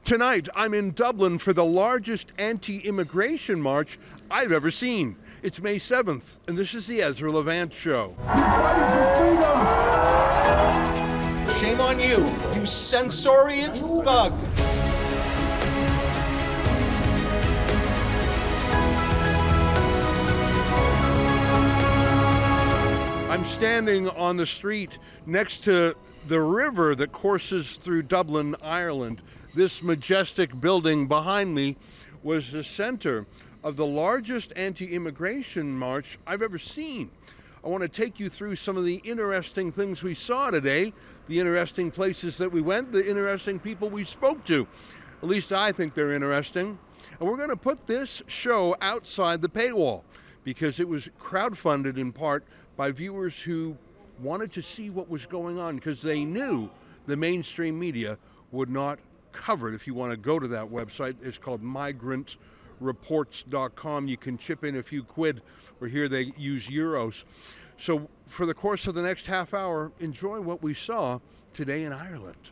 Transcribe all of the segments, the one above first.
Tonight, I'm in Dublin for the largest anti-immigration march I've ever seen. It's May 7th, and this is the Ezra Levant Show. Shame on you, you censorious thug. I'm standing on the street next to the river that courses through Dublin, Ireland. This majestic building behind me was the center of the largest anti-immigration march I've ever seen. I want to take you through some of the interesting things we saw today, the interesting places that we went, the interesting people we spoke to. At least I think they're interesting. And we're going to put this show outside the paywall because it was crowdfunded in part by viewers who wanted to see what was going on because they knew the mainstream media would not cover it. If you want to go to that website, it's called migrantreports.com. You can chip in a few quid, or here they use euros. So for the course of the next half hour, enjoy what we saw today in Ireland.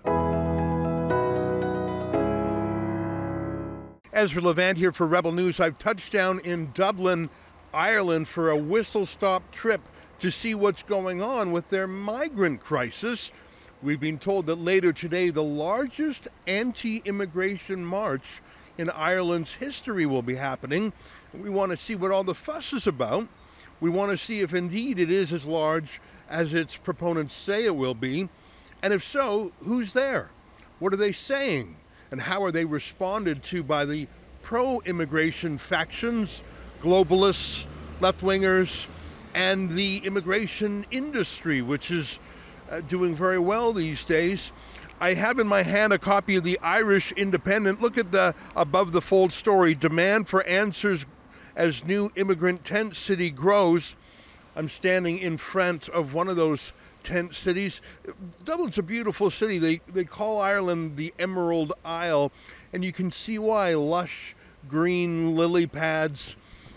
Ezra Levant here for Rebel News. I've touched down in Dublin, Ireland for a whistle-stop trip to see what's going on with their migrant crisis. We've been told that later today, the largest anti-immigration march in Ireland's history will be happening. We want to see what all the fuss is about. We want to see if indeed it is as large as its proponents say it will be. And if so, who's there? What are they saying? And how are they responded to by the pro-immigration factions, globalists, left-wingers, and the immigration industry, which is doing very well these days. I have in my hand a copy of the Irish Independent. Look at the above the fold story, demand for answers as new immigrant tent city grows. I'm standing in front of one of those tent cities. Dublin's a beautiful city. They call Ireland the Emerald Isle, and you can see why. Lush green lily pads,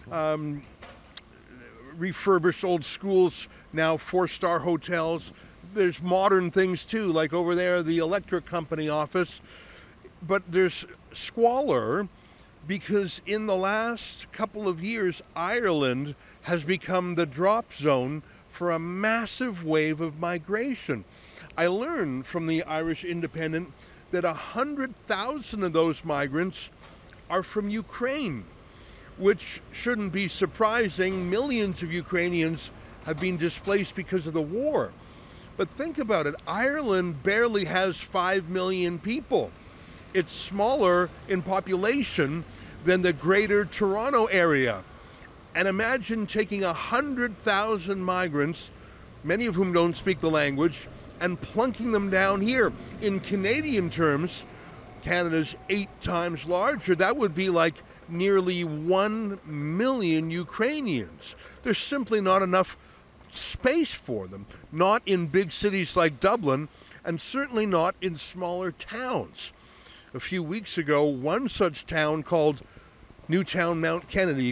refurbished old schools, now 4-star hotels. There's modern things too, like over there, the electric company office. But there's squalor because in the last couple of years, Ireland has become the drop zone for a massive wave of migration. I learned from the Irish Independent that 100,000 of those migrants are from Ukraine, which shouldn't be surprising. Millions of Ukrainians have been displaced because of the war. But think about it, Ireland barely has 5 million people. It's smaller in population than the greater Toronto area. And imagine taking 100,000 migrants, many of whom don't speak the language, and plunking them down here. In Canadian terms, Canada's 8 times larger. That would be like nearly 1 million Ukrainians. There's simply not enough space for them, not in big cities like Dublin, and certainly not in smaller towns. A few weeks ago, one such town called Newtown Mount Kennedy,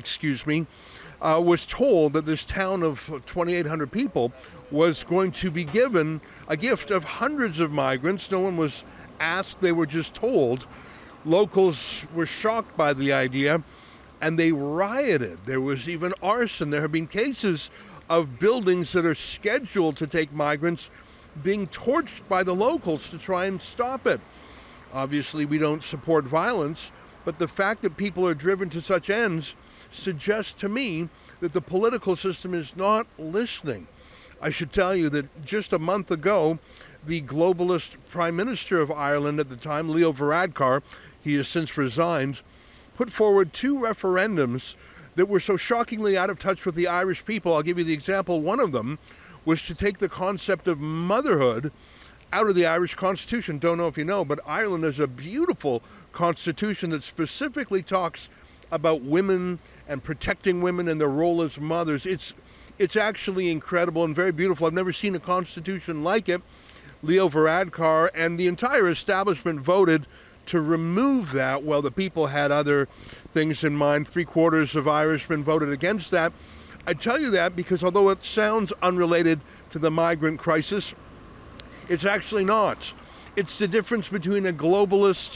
was told that this town of 2,800 people was going to be given a gift of hundreds of migrants. No one was asked, they were just told. Locals were shocked by the idea, and they rioted. There was even arson. There have been cases of buildings that are scheduled to take migrants being torched by the locals to try and stop it. Obviously, we don't support violence, but the fact that people are driven to such ends suggests to me that the political system is not listening. I should tell you that just a month ago, the globalist Prime Minister of Ireland at the time, Leo Varadkar, he has since resigned, put forward 2 referendums that were so shockingly out of touch with the Irish people. I'll give you the example. One of them was to take the concept of motherhood out of the Irish Constitution. Don't know if you know, but Ireland has a beautiful constitution that specifically talks about women and protecting women and their role as mothers. It's actually incredible and very beautiful. I've never seen a constitution like it. Leo Varadkar and the entire establishment voted to remove that. Well, the people had other things in mind. 3/4 of Irishmen voted against that. I tell you that because although it sounds unrelated to the migrant crisis, it's actually not. It's the difference between a globalist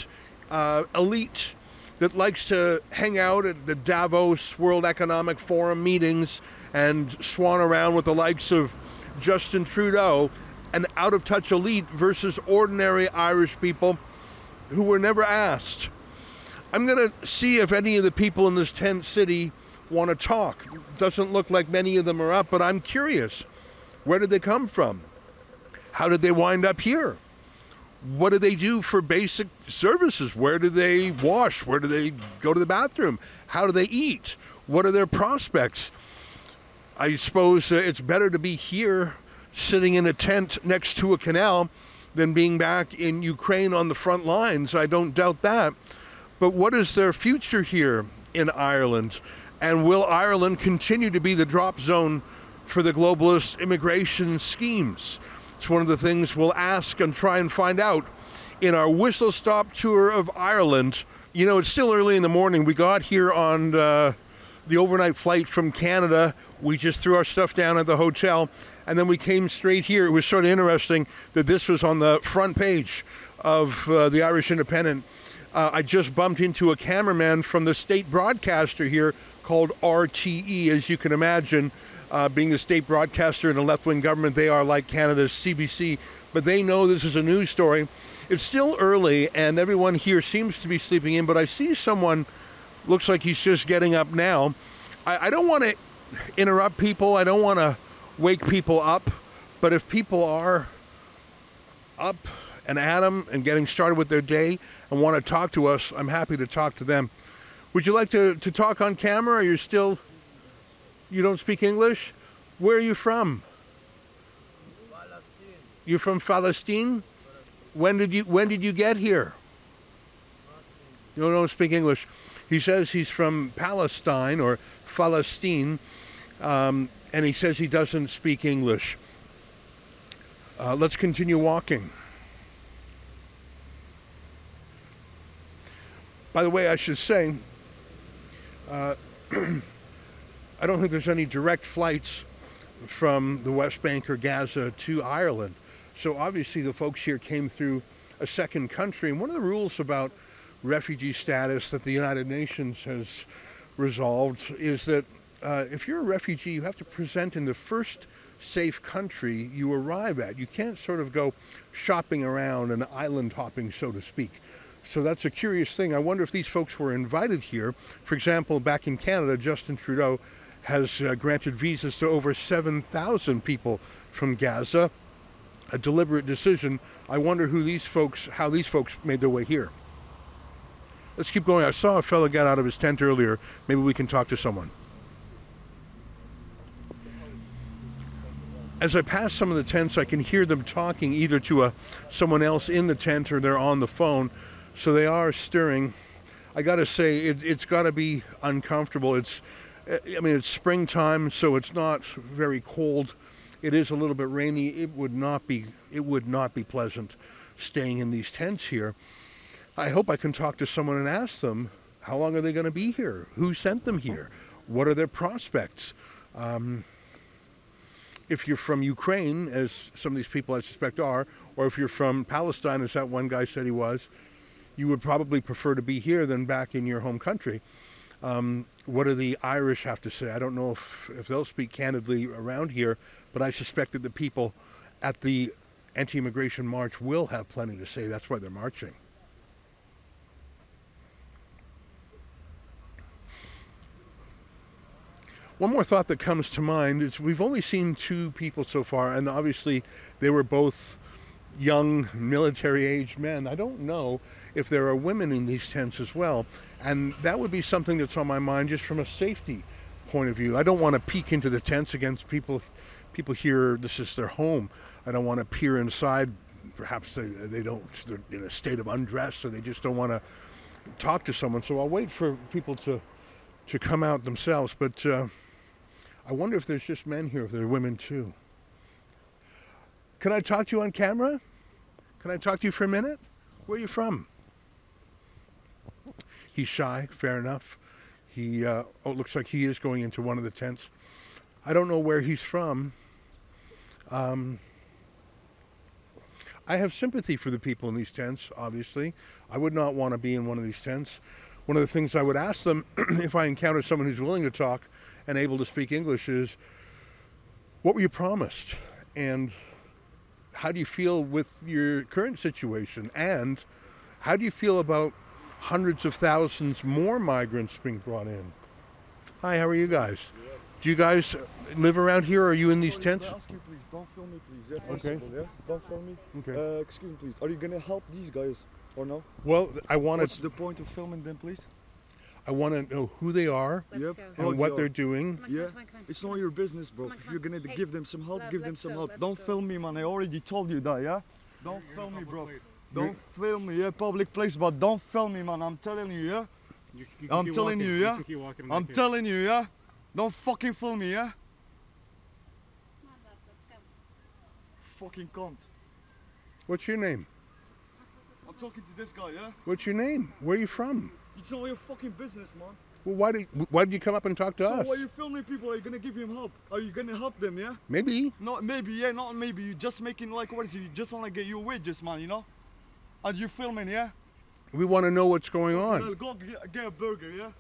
elite that likes to hang out at the Davos World Economic Forum meetings and swan around with the likes of Justin Trudeau, an out-of-touch elite versus ordinary Irish people who were never asked. I'm going to see if any of the people in this tent city want to talk. Doesn't look like many of them are up, but I'm curious. Where did they come from? How did they wind up here? What do they do for basic services? Where do they wash? Where do they go to the bathroom? How do they eat? What are their prospects? I suppose it's better to be here sitting in a tent next to a canal than being back in Ukraine on the front lines. I don't doubt that. But what is their future here in Ireland? And will Ireland continue to be the drop zone for the globalist immigration schemes? It's one of the things we'll ask and try and find out in our whistle-stop tour of Ireland. You know, it's still early in the morning. We got here on the overnight flight from Canada. We just threw our stuff down at the hotel, and then we came straight here. It was sort of interesting that this was on the front page of the Irish Independent. I just bumped into a cameraman from the state broadcaster here called RTE. As you can imagine, being the state broadcaster in a left-wing government, they are like Canada's CBC, but they know this is a news story. It's still early, and everyone here seems to be sleeping in, but I see someone, looks like he's just getting up now. I don't want to interrupt people. I don't want to wake people up, but if people are up and at 'em and getting started with their day and want to talk to us, I'm happy to talk to them. Would you like to talk on camera? Are you still... You don't speak English? Where are you from? Palestine. You're from Palestine? When did you get here? You don't speak English. He says he's from Palestine or Palestine, and he says he doesn't speak English. Let's continue walking. By the way, I should say, I don't think there's any direct flights from the West Bank or Gaza to Ireland. So obviously the folks here came through a second country. And one of the rules about refugee status that the United Nations has resolved is that if you're a refugee, you have to present in the first safe country you arrive at. You can't sort of go shopping around and island hopping, so to speak. So that's a curious thing. I wonder if these folks were invited here. For example, back in Canada, Justin Trudeau has granted visas to over 7,000 people from Gaza. A deliberate decision. I wonder how these folks made their way here. Let's keep going. I saw a fellow get out of his tent earlier. Maybe we can talk to someone. As I pass some of the tents, I can hear them talking either to someone else in the tent or they're on the phone. So they are stirring. I got to say, it's got to be uncomfortable. It's springtime, so it's not very cold. It is a little bit rainy. It would not be pleasant staying in these tents here. I hope I can talk to someone and ask them, how long are they going to be here? Who sent them here? What are their prospects? If you're from Ukraine, as some of these people I suspect are, or if you're from Palestine, as that one guy said he was, you would probably prefer to be here than back in your home country. What do the Irish have to say? I don't know if they'll speak candidly around here, but I suspect that the people at the anti-immigration march will have plenty to say. That's why they're marching. One more thought that comes to mind is we've only seen two people so far, and obviously they were both young military-aged men. I don't know if there are women in these tents as well, and that would be something that's on my mind just from a safety point of view. I don't want to peek into the tents against people here. This is their home. I don't want to peer inside. Perhaps they're in a state of undress, or they just don't want to talk to someone. So I'll wait for people to come out themselves. But I wonder if there's just men here, if there are women too. Can I talk to you on camera? Can I talk to you for a minute? Where are you from? He's shy, fair enough. It looks like he is going into one of the tents. I don't know where he's from. I I have sympathy for the people in these tents, obviously. I would not want to be in one of these tents. One of the things I would ask them if I encounter someone who's willing to talk and able to speak English is, what were you promised? And how do you feel with your current situation? And how do you feel about hundreds of thousands more migrants being brought in? Hi, how are you guys? Do you guys live around here, or are you in these tents? Can I ask you, please, don't film me, please. Yeah, Okay. possible, yeah? Don't film me. Okay. Excuse me, please. Are you gonna help these guys or no? Well, I want What's to. the point of filming them, please? I want to know who they are Let's Yep. go. and Oh, what yeah. they're doing. Come on, Yeah, come on, come on. it's not your business, bro. Come on, If come you're on. gonna Hey, give them some help, love, give them let's some go, help. let's Don't go. film me, man. I already told you that, yeah? Don't film me, bro. Don't film me, yeah? Public place, but don't film me, man. I'm telling you, yeah? I'm telling you, yeah? I'm telling you, yeah? Don't fucking film me, yeah? Come on, love, let's go. Fucking cunt. What's your name? I'm talking to this guy, yeah? What's your name? Where are you from? It's not your fucking business, man. Well, why did you come up and talk to So us? why are you filming people? Are you gonna give him help? Are you gonna help them, yeah? Maybe. Not maybe, yeah, not maybe. You just making like, what is it? You just wanna get your wages, man, you know? And you filming, yeah? We want to know what's going Well, on. go get a burger, yeah?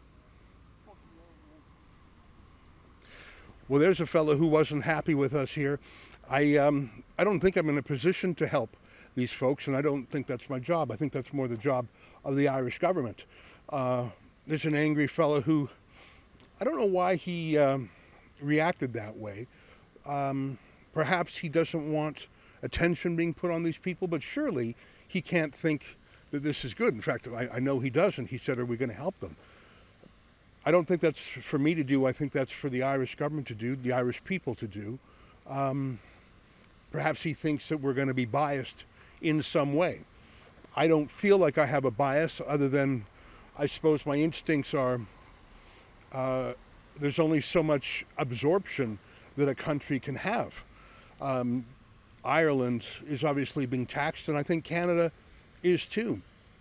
Well, there's a fellow who wasn't happy with us here. I don't think I'm in a position to help these folks, and I don't think that's my job. I think that's more the job of the Irish government. There's an angry fellow who, I don't know why he reacted that way. Perhaps he doesn't want attention being put on these people, but surely he can't think that this is good. In fact, I know he doesn't. He said, are we going to help them? I don't think that's for me to do. I think that's for the Irish government to do, the Irish people to do. Perhaps he thinks that we're going to be biased in some way. I don't feel like I have a bias, other than I suppose my instincts are there's only so much absorption that a country can have. Ireland is obviously being taxed, and I think Canada is too.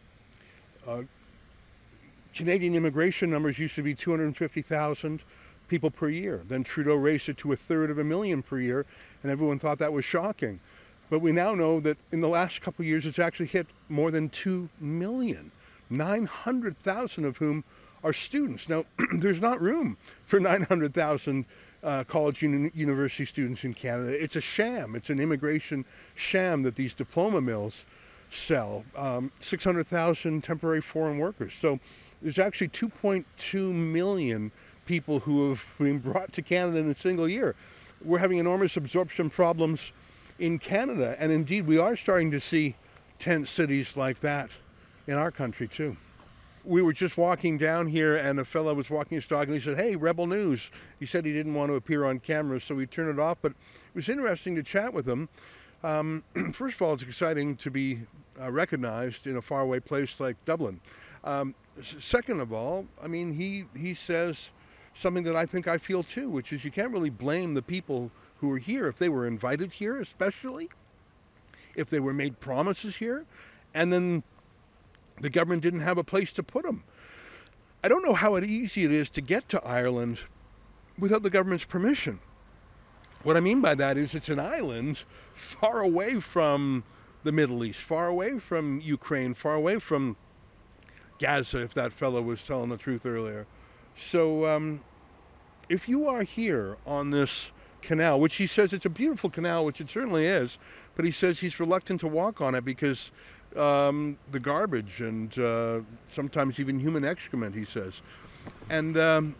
Canadian immigration numbers used to be 250,000 people per year. Then Trudeau raised it to 1/3 per year, and everyone thought that was shocking. But we now know that in the last couple of years, it's actually hit more than 2 million, 900,000 of whom are students. Now, there's not room for 900,000 college university students in Canada. It's a sham. It's an immigration sham that these diploma mills sell. 600,000 temporary foreign workers. So there's actually 2.2 million people who have been brought to Canada in a single year. We're having enormous absorption problems in Canada, and indeed we are starting to see tent cities like that in our country too. We were just walking down here, and a fellow was walking his dog, and he said, "Hey, Rebel News." He said he didn't want to appear on camera, so we turned it off, but it was interesting to chat with him. First of all, it's exciting to be recognized in a faraway place like Dublin. Second of all, I mean, he says something that I think I feel too, which is you can't really blame the people who are here if they were invited here, especially if they were made promises here, and then the government didn't have a place to put them. I don't know how easy it is to get to Ireland without the government's permission. What I mean by that is it's an island far away from the Middle East, far away from Ukraine, far away from Gaza, if that fellow was telling the truth earlier. So if you are here on this canal, which he says it's a beautiful canal, which it certainly is, but he says he's reluctant to walk on it because the garbage and sometimes even human excrement, he says. And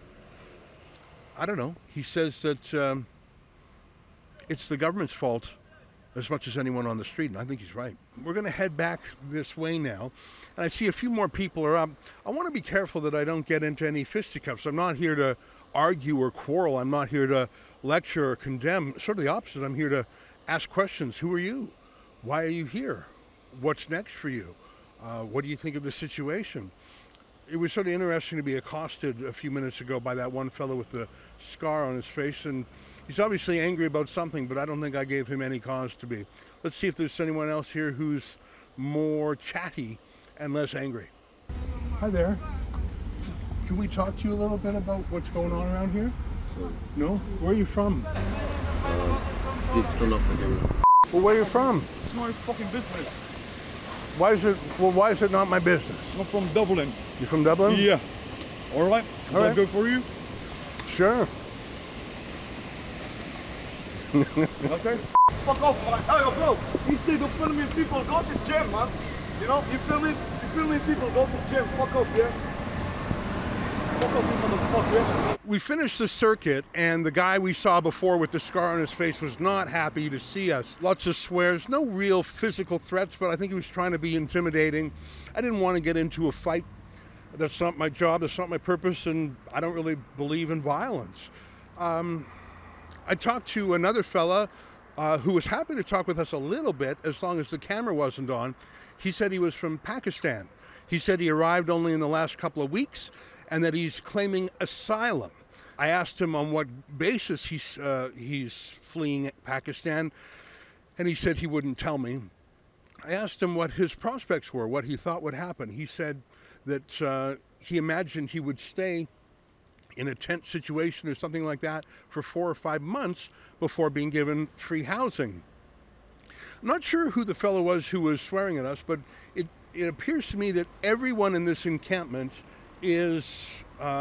I don't know, he says that it's the government's fault as much as anyone on the street, and I think he's right. We're going to head back this way now, and I see a few more people are up. I want to be careful that I don't get into any fisticuffs. I'm not here to argue or quarrel. I'm not here to lecture or condemn. Sort of the opposite. I'm here to ask questions. Who are you? Why are you here? What's next for you? What do you think of the situation? It was sort of interesting to be accosted a few minutes ago by that one fellow with the scar on his face, and he's obviously angry about something, but I don't think I gave him any cause to be. Let's see if there's anyone else here who's more chatty and less angry. Hi there. Can we talk to you a little bit about what's going on around here? No? Where are you from? Please turn off the camera. Well, where are you from? It's not your fucking business. Why is it not my business? I'm from Dublin. You from Dublin? Yeah. All right. Is All that right. good for you? Sure. Okay. Fuck off, man. Hey, yo, bro. Instead of filming people, go to gym, man. You know, you filming people, go to gym. Fuck off, yeah? Fuck off, you motherfucker, yeah? We finished the circuit, and the guy we saw before with the scar on his face was not happy to see us. Lots of swears, no real physical threats, but I think he was trying to be intimidating. I didn't want to get into a fight. That's not my job, that's not my purpose, and I don't really believe in violence. I talked to another fella who was happy to talk with us a little bit as long as the camera wasn't on. He said he was from Pakistan. He said he arrived only in the last couple of weeks and that he's claiming asylum. I asked him on what basis he's fleeing Pakistan, and he said he wouldn't tell me. I asked him what his prospects were, what he thought would happen. He said that he imagined he would stay in a tent situation or something like that for 4 or 5 months before being given free housing. I'm not sure who the fellow was who was swearing at us, but it appears to me that everyone in this encampment is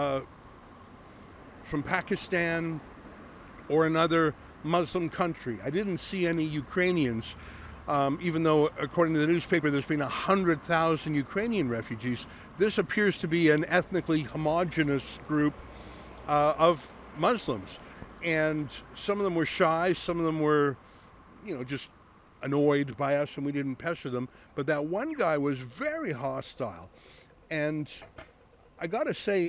from Pakistan or another Muslim country. I didn't see any Ukrainians, even though according to the newspaper there's been 100,000 Ukrainian refugees. This appears to be an ethnically homogenous group of Muslims, and some of them were shy, some of them were, just annoyed by us, and we didn't pester them. But that one guy was very hostile, and I gotta say,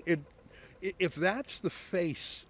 if that's the face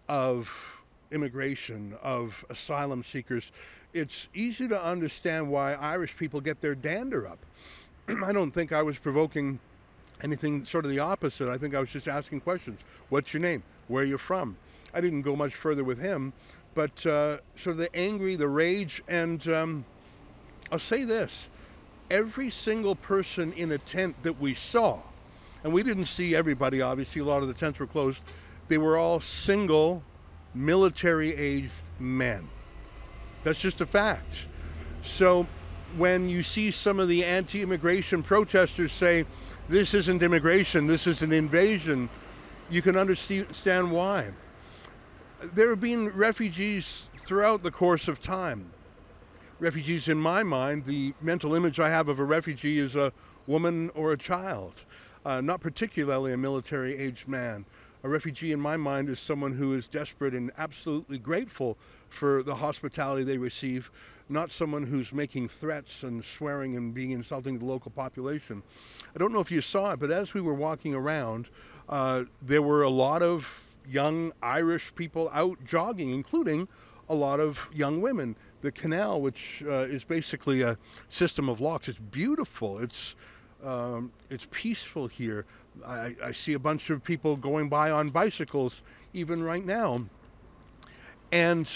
of immigration, of asylum seekers, it's easy to understand why Irish people get their dander up. I don't think I was provoking anything sort of the opposite. I think I was just asking questions. What's your name? Where are you from? I didn't go much further with him, but sort of the angry, the rage, and I'll say this. Every single person in a tent that we saw, and we didn't see everybody, obviously, a lot of the tents were closed, they were all single, military-aged men. That's just a fact. So when you see some of the anti-immigration protesters say, this isn't immigration, this is an invasion, you can understand why. There have been refugees throughout the course of time. Refugees, in my mind, the mental image I have of a refugee is a woman or a child, not particularly a military-aged man. A refugee, in my mind, is someone who is desperate and absolutely grateful for the hospitality they receive, not someone who's making threats and swearing and being insulting to the local population. I don't know if you saw it, but as we were walking around, there were a lot of young Irish people out jogging, including a lot of young women. The canal, which is basically a system of locks, it's beautiful. It's peaceful here. I see a bunch of people going by on bicycles even right now. And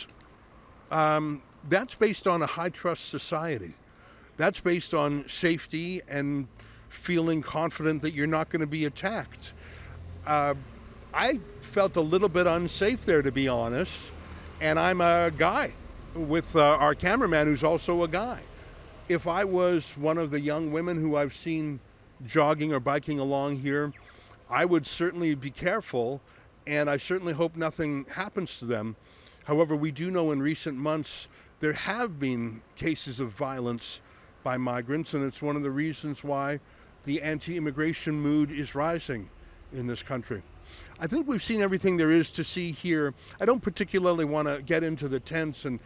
that's based on a high trust society. That's based on safety and feeling confident that you're not going to be attacked. I felt a little bit unsafe there, to be honest. And I'm a guy with our cameraman who's also a guy. If I was one of the young women who I've seen jogging or biking along here, I would certainly be careful, and I certainly hope nothing happens to them. However, we do know in recent months there have been cases of violence by migrants, and it's one of the reasons why the anti-immigration mood is rising in this country. I think we've seen everything there is to see here. I don't particularly want to get into the tents and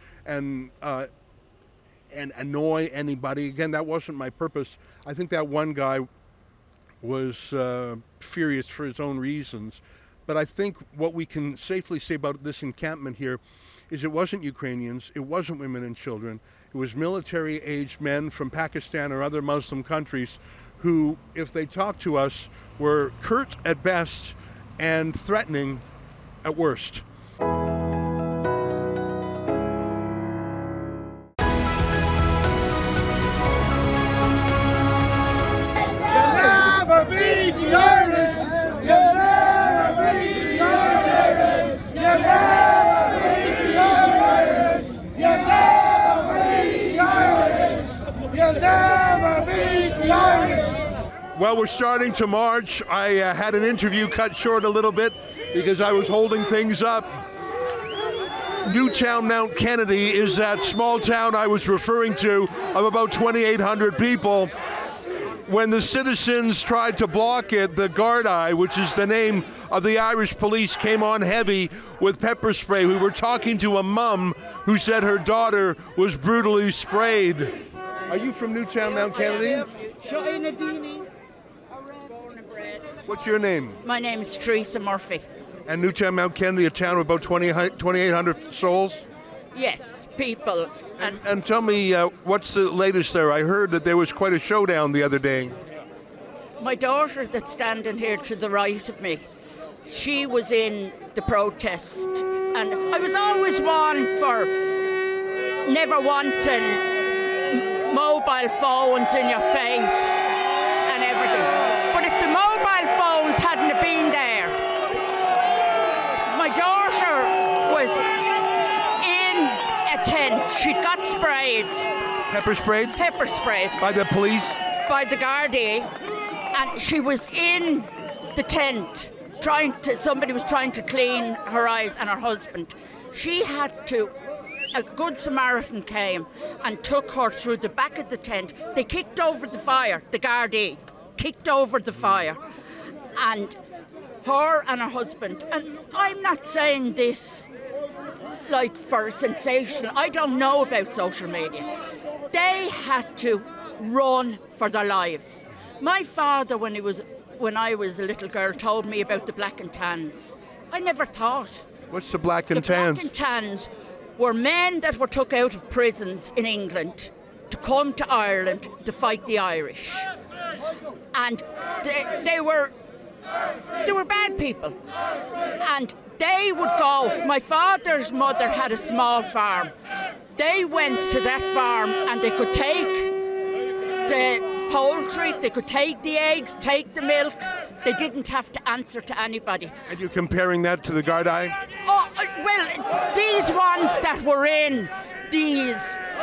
annoy anybody. Again, that wasn't my purpose. I think that one guy was furious for his own reasons. But I think what we can safely say about this encampment here is it wasn't Ukrainians, it wasn't women and children, it was military-aged men from Pakistan or other Muslim countries who, if they talked to us, were curt at best and threatening at worst. Well, we're starting to march. I had an interview cut short a little bit because I was holding things up. Newtown Mount Kennedy is that small town I was referring to of about 2,800 people. When the citizens tried to block it, the Gardaí, which is the name of the Irish police, came on heavy with pepper spray. We were talking to a mum who said her daughter was brutally sprayed. Are you from Newtown Mount Kennedy? Born and bred. What's your name? My name is Teresa Murphy. And Newtown Mount Kennedy, a town of about 2,800 souls? Yes, people. And tell me, what's the latest there? I heard that there was quite a showdown the other day. My daughter that's standing here to the right of me, she was in the protest. And I was always one for never wanting mobile phones in your face and everything. But if the mobile phones hadn't have been there, my daughter was in a tent. She got sprayed. Pepper sprayed? Pepper sprayed. By the police? By the Gardaí. And she was in the tent somebody was trying to clean her eyes, and her husband. She had to, a good Samaritan came and took her through the back of the tent. They kicked over the fire, the Gardaí kicked over the fire. And her and her husband, and I'm not saying this like for sensation, I don't know about social media. They had to run for their lives. My father, when I was a little girl, told me about the black and tans. I never thought. What's the black and The tans? black and tans were men that were took out of prisons in England to come to Ireland to fight the Irish. And they were bad people. And they would go, my father's mother had a small farm. They went to that farm and they could take the poultry, they could take the eggs, take the milk. They didn't have to answer to anybody. And you're comparing that to the Gardaí? Oh, well, these ones that were in these...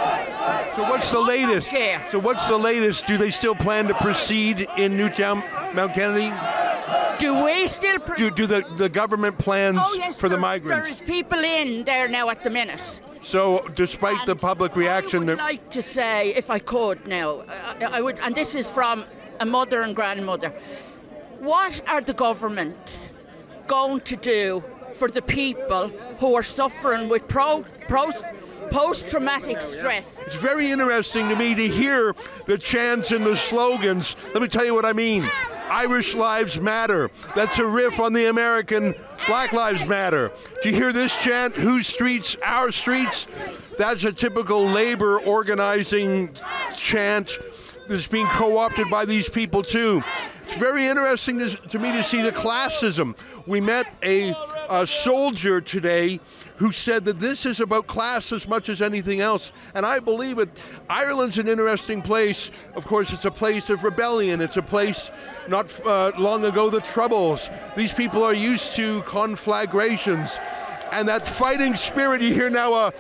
So what's the latest? Yeah. So what's the latest? Do they still plan to proceed in Newtown Mount Kennedy? Do we still... Do the government plans Oh, yes, for the there migrants? is people in there now at the minute. So despite the public reaction... I would like to say, if I could now, I would, and this is from a mother and grandmother, what are the government going to do for the people who are suffering with post-traumatic stress? It's very interesting to me to hear the chants and the slogans. Let me tell you what I mean. Irish Lives Matter. That's a riff on the American Black Lives Matter. Do you hear this chant? Whose streets? Our streets? That's a typical labor organizing chant that's being co-opted by these people too. It's very interesting to me to see the classism. We met a soldier today who said that this is about class as much as anything else, and I believe it. Ireland's an interesting place. Of course, it's a place of rebellion. It's a place not long ago, the Troubles. These people are used to conflagrations, and that fighting spirit. You hear now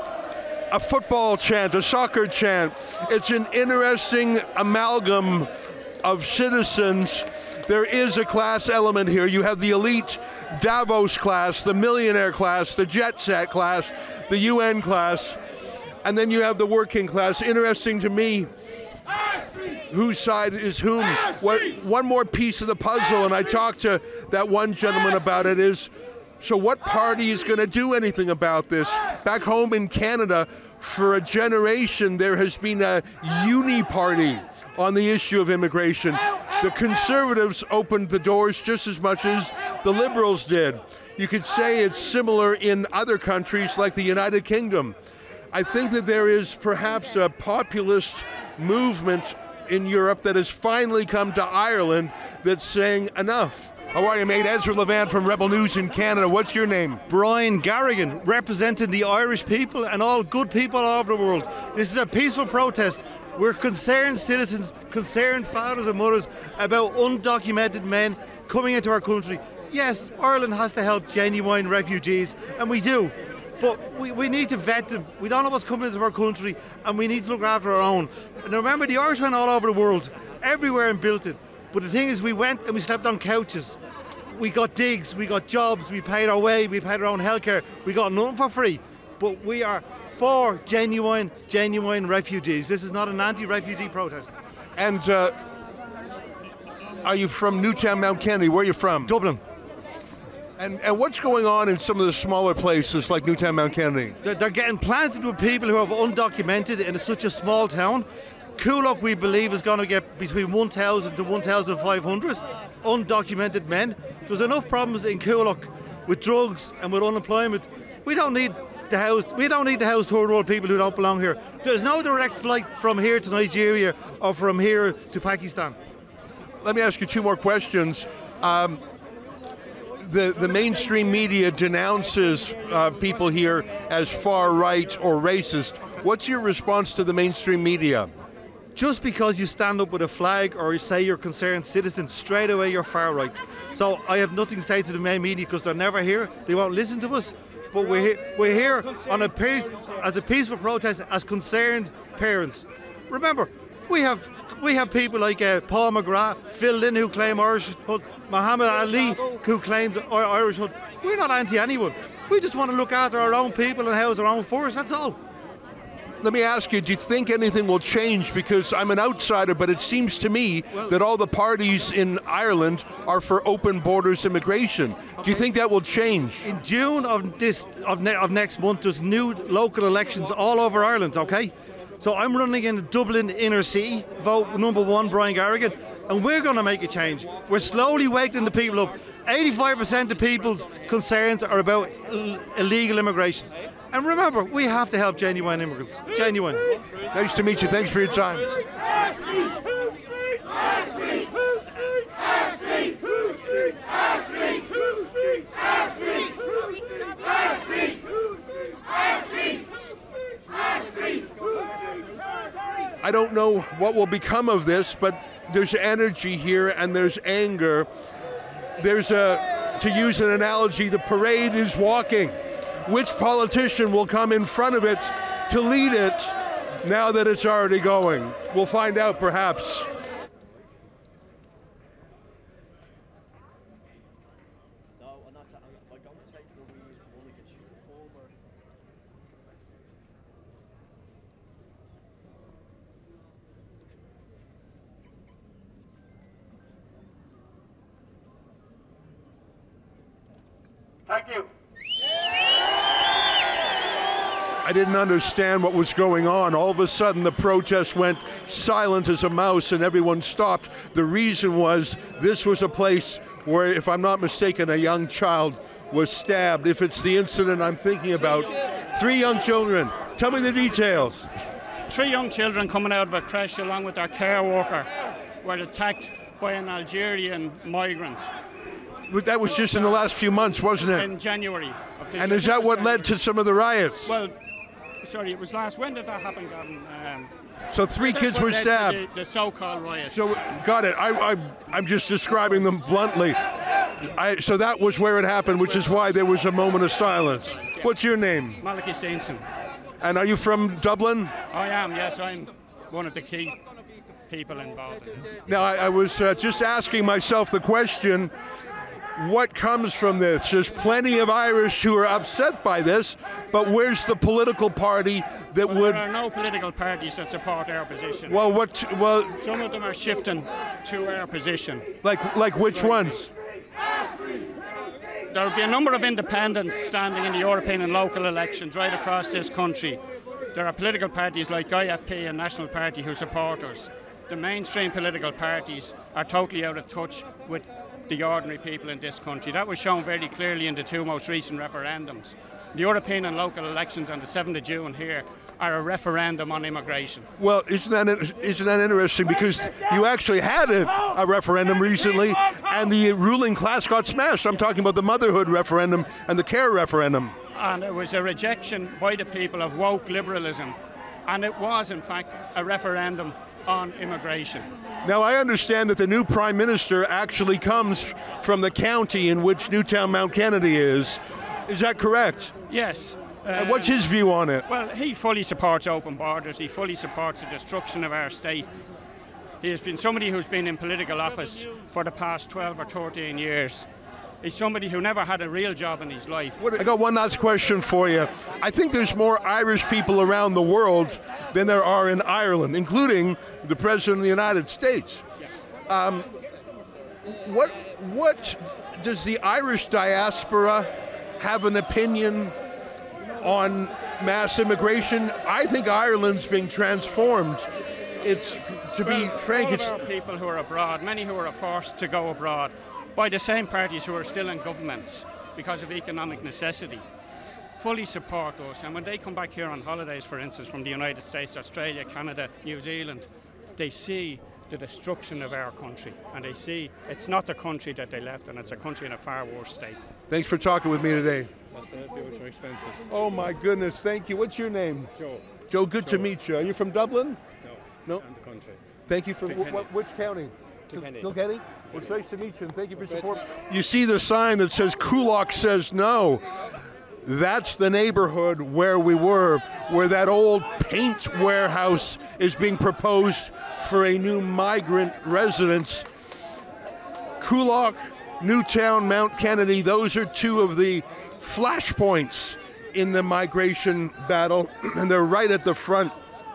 a football chant, a soccer chant. It's an interesting amalgam of citizens. There is a class element here. You have the elite Davos class, the millionaire class, the jet set class, the UN class, and then you have the working class. Interesting to me, whose side is whom. One more piece of the puzzle, and I talked to that one gentleman about it, is so what party is going to do anything about this? Back home in Canada, for a generation, there has been a uni-party on the issue of immigration. The Conservatives opened the doors just as much as the Liberals did. You could say it's similar in other countries like the United Kingdom. I think that there is perhaps a populist movement in Europe that has finally come to Ireland that's saying enough. How are you, mate? Ezra Levant from Rebel News in Canada. What's your name? Brian Garrigan, representing the Irish people and all good people all over the world. This is a peaceful protest. We're concerned citizens, concerned fathers and mothers about undocumented men coming into our country. Yes, Ireland has to help genuine refugees, and we do. But we need to vet them. We don't know what's coming into our country, and we need to look after our own. And remember, the Irish went all over the world, everywhere and built it. But the thing is, we went and we slept on couches. We got digs, we got jobs, we paid our way, we paid our own healthcare. We got nothing for free. But we are for genuine refugees. This is not an anti-refugee protest. And are you from Newtown, Mount Kennedy? Where are you from? Dublin. And what's going on in some of the smaller places like Newtown, Mount Kennedy? They're getting planted with people who are undocumented in such a small town. Coolock, we believe, is going to get between 1,000 to 1,500 undocumented men. There's enough problems in Coolock with drugs and with unemployment. We don't need to house third world people who don't belong here. There's no direct flight from here to Nigeria or from here to Pakistan. Let me ask you two more questions. The mainstream media denounces people here as far right or racist. What's your response to the mainstream media? Just because you stand up with a flag or you say you're a concerned citizen, straight away you're far right. So I have nothing to say to the main media because they're never here. They won't listen to us. But we're here on as a peaceful protest as concerned parents. Remember, we have people like Paul McGrath, Phil Lynn who claim Irishhood, Muhammad Ali who claims Irishhood. We're not anti-anyone. We just want to look after our own people and house our own force, that's all. Let me ask you, do you think anything will change? Because I'm an outsider, but it seems to me that all the parties in Ireland are for open borders immigration. Do you think that will change? In June of next month, there's new local elections all over Ireland, okay? So I'm running in Dublin inner city, vote number 1, Brian Garrigan, and we're going to make a change. We're slowly waking the people up. 85% of people's concerns are about illegal immigration. And remember, we have to help genuine immigrants. Genuine. Nice to meet you. Thanks for your time. I don't know what will become of this, but there's energy here and there's anger. There's to use an analogy, the parade is walking. Which politician will come in front of it to lead it now that it's already going? We'll find out, perhaps. Thank you. I didn't understand what was going on. All of a sudden, the protest went silent as a mouse and everyone stopped. The reason was this was a place where, if I'm not mistaken, a young child was stabbed. If it's the incident I'm thinking about, 3 young children. Tell me the details. 3 young children coming out of a crash along with their care worker were attacked by an Algerian migrant. But that was just in the last few months, wasn't it? In January. And is that what led to some of the riots? Well, sorry, it was last. When did that happen, Gavin? So 3 kids were stabbed. The so-called riots. So, got it. I'm just describing them bluntly. So that was where it happened, which is why there was a moment of silence. What's your name? Malachy Steenson. And are you from Dublin? I am, yes. I'm one of the key people involved. Now, I was just asking myself the question, what comes from this? There's plenty of Irish who are upset by this, but where's the political party that would... There are no political parties that support our position. Well, some of them are shifting to our position. Like which ones? There will be a number of independents standing in the European and local elections right across this country. There are political parties like IFP and National Party who support us. The mainstream political parties are totally out of touch with the ordinary people in this country. That was shown very clearly in the 2 most recent referendums. The European and local elections on the 7th of June here are a referendum on immigration. Well, isn't that interesting? Because you actually had a referendum recently, and the ruling class got smashed. I'm talking about the motherhood referendum and the care referendum. And it was a rejection by the people of woke liberalism. And it was, in fact, a referendum on immigration. Now, I understand that the new Prime Minister actually comes from the county in which Newtown Mount Kennedy is. Is that correct? Yes. And what's his view on it? Well, he fully supports open borders. He fully supports the destruction of our state. He has been somebody who's been in political office for the past 12 or 13 years. He's somebody who never had a real job in his life. I got one last question for you. I think there's more Irish people around the world than there are in Ireland, including the President of the United States. What does the Irish diaspora have an opinion on mass immigration? I think Ireland's being transformed. It's, to be frank, it's people who are abroad, many who are forced to go abroad by the same parties who are still in government because of economic necessity, fully support us. And when they come back here on holidays, for instance, from the United States, Australia, Canada, New Zealand, they see the destruction of our country, and they see it's not the country that they left, and it's a country in a far worse state. Thanks for talking with me today. That's to help you with your expenses. Oh my goodness, thank you. What's your name? Joe. Joe, good to meet you. Are you from Dublin? No. No? I'm the country. Thank you for which county? Kilkenny? Well, it's nice to meet you, and thank you for support. You see the sign that says Coolock says no. That's the neighborhood where we were, where that old paint warehouse is being proposed for a new migrant residence. Coolock, Newtown, Mount Kennedy, those are two of the flashpoints in the migration battle, and they're right at the front.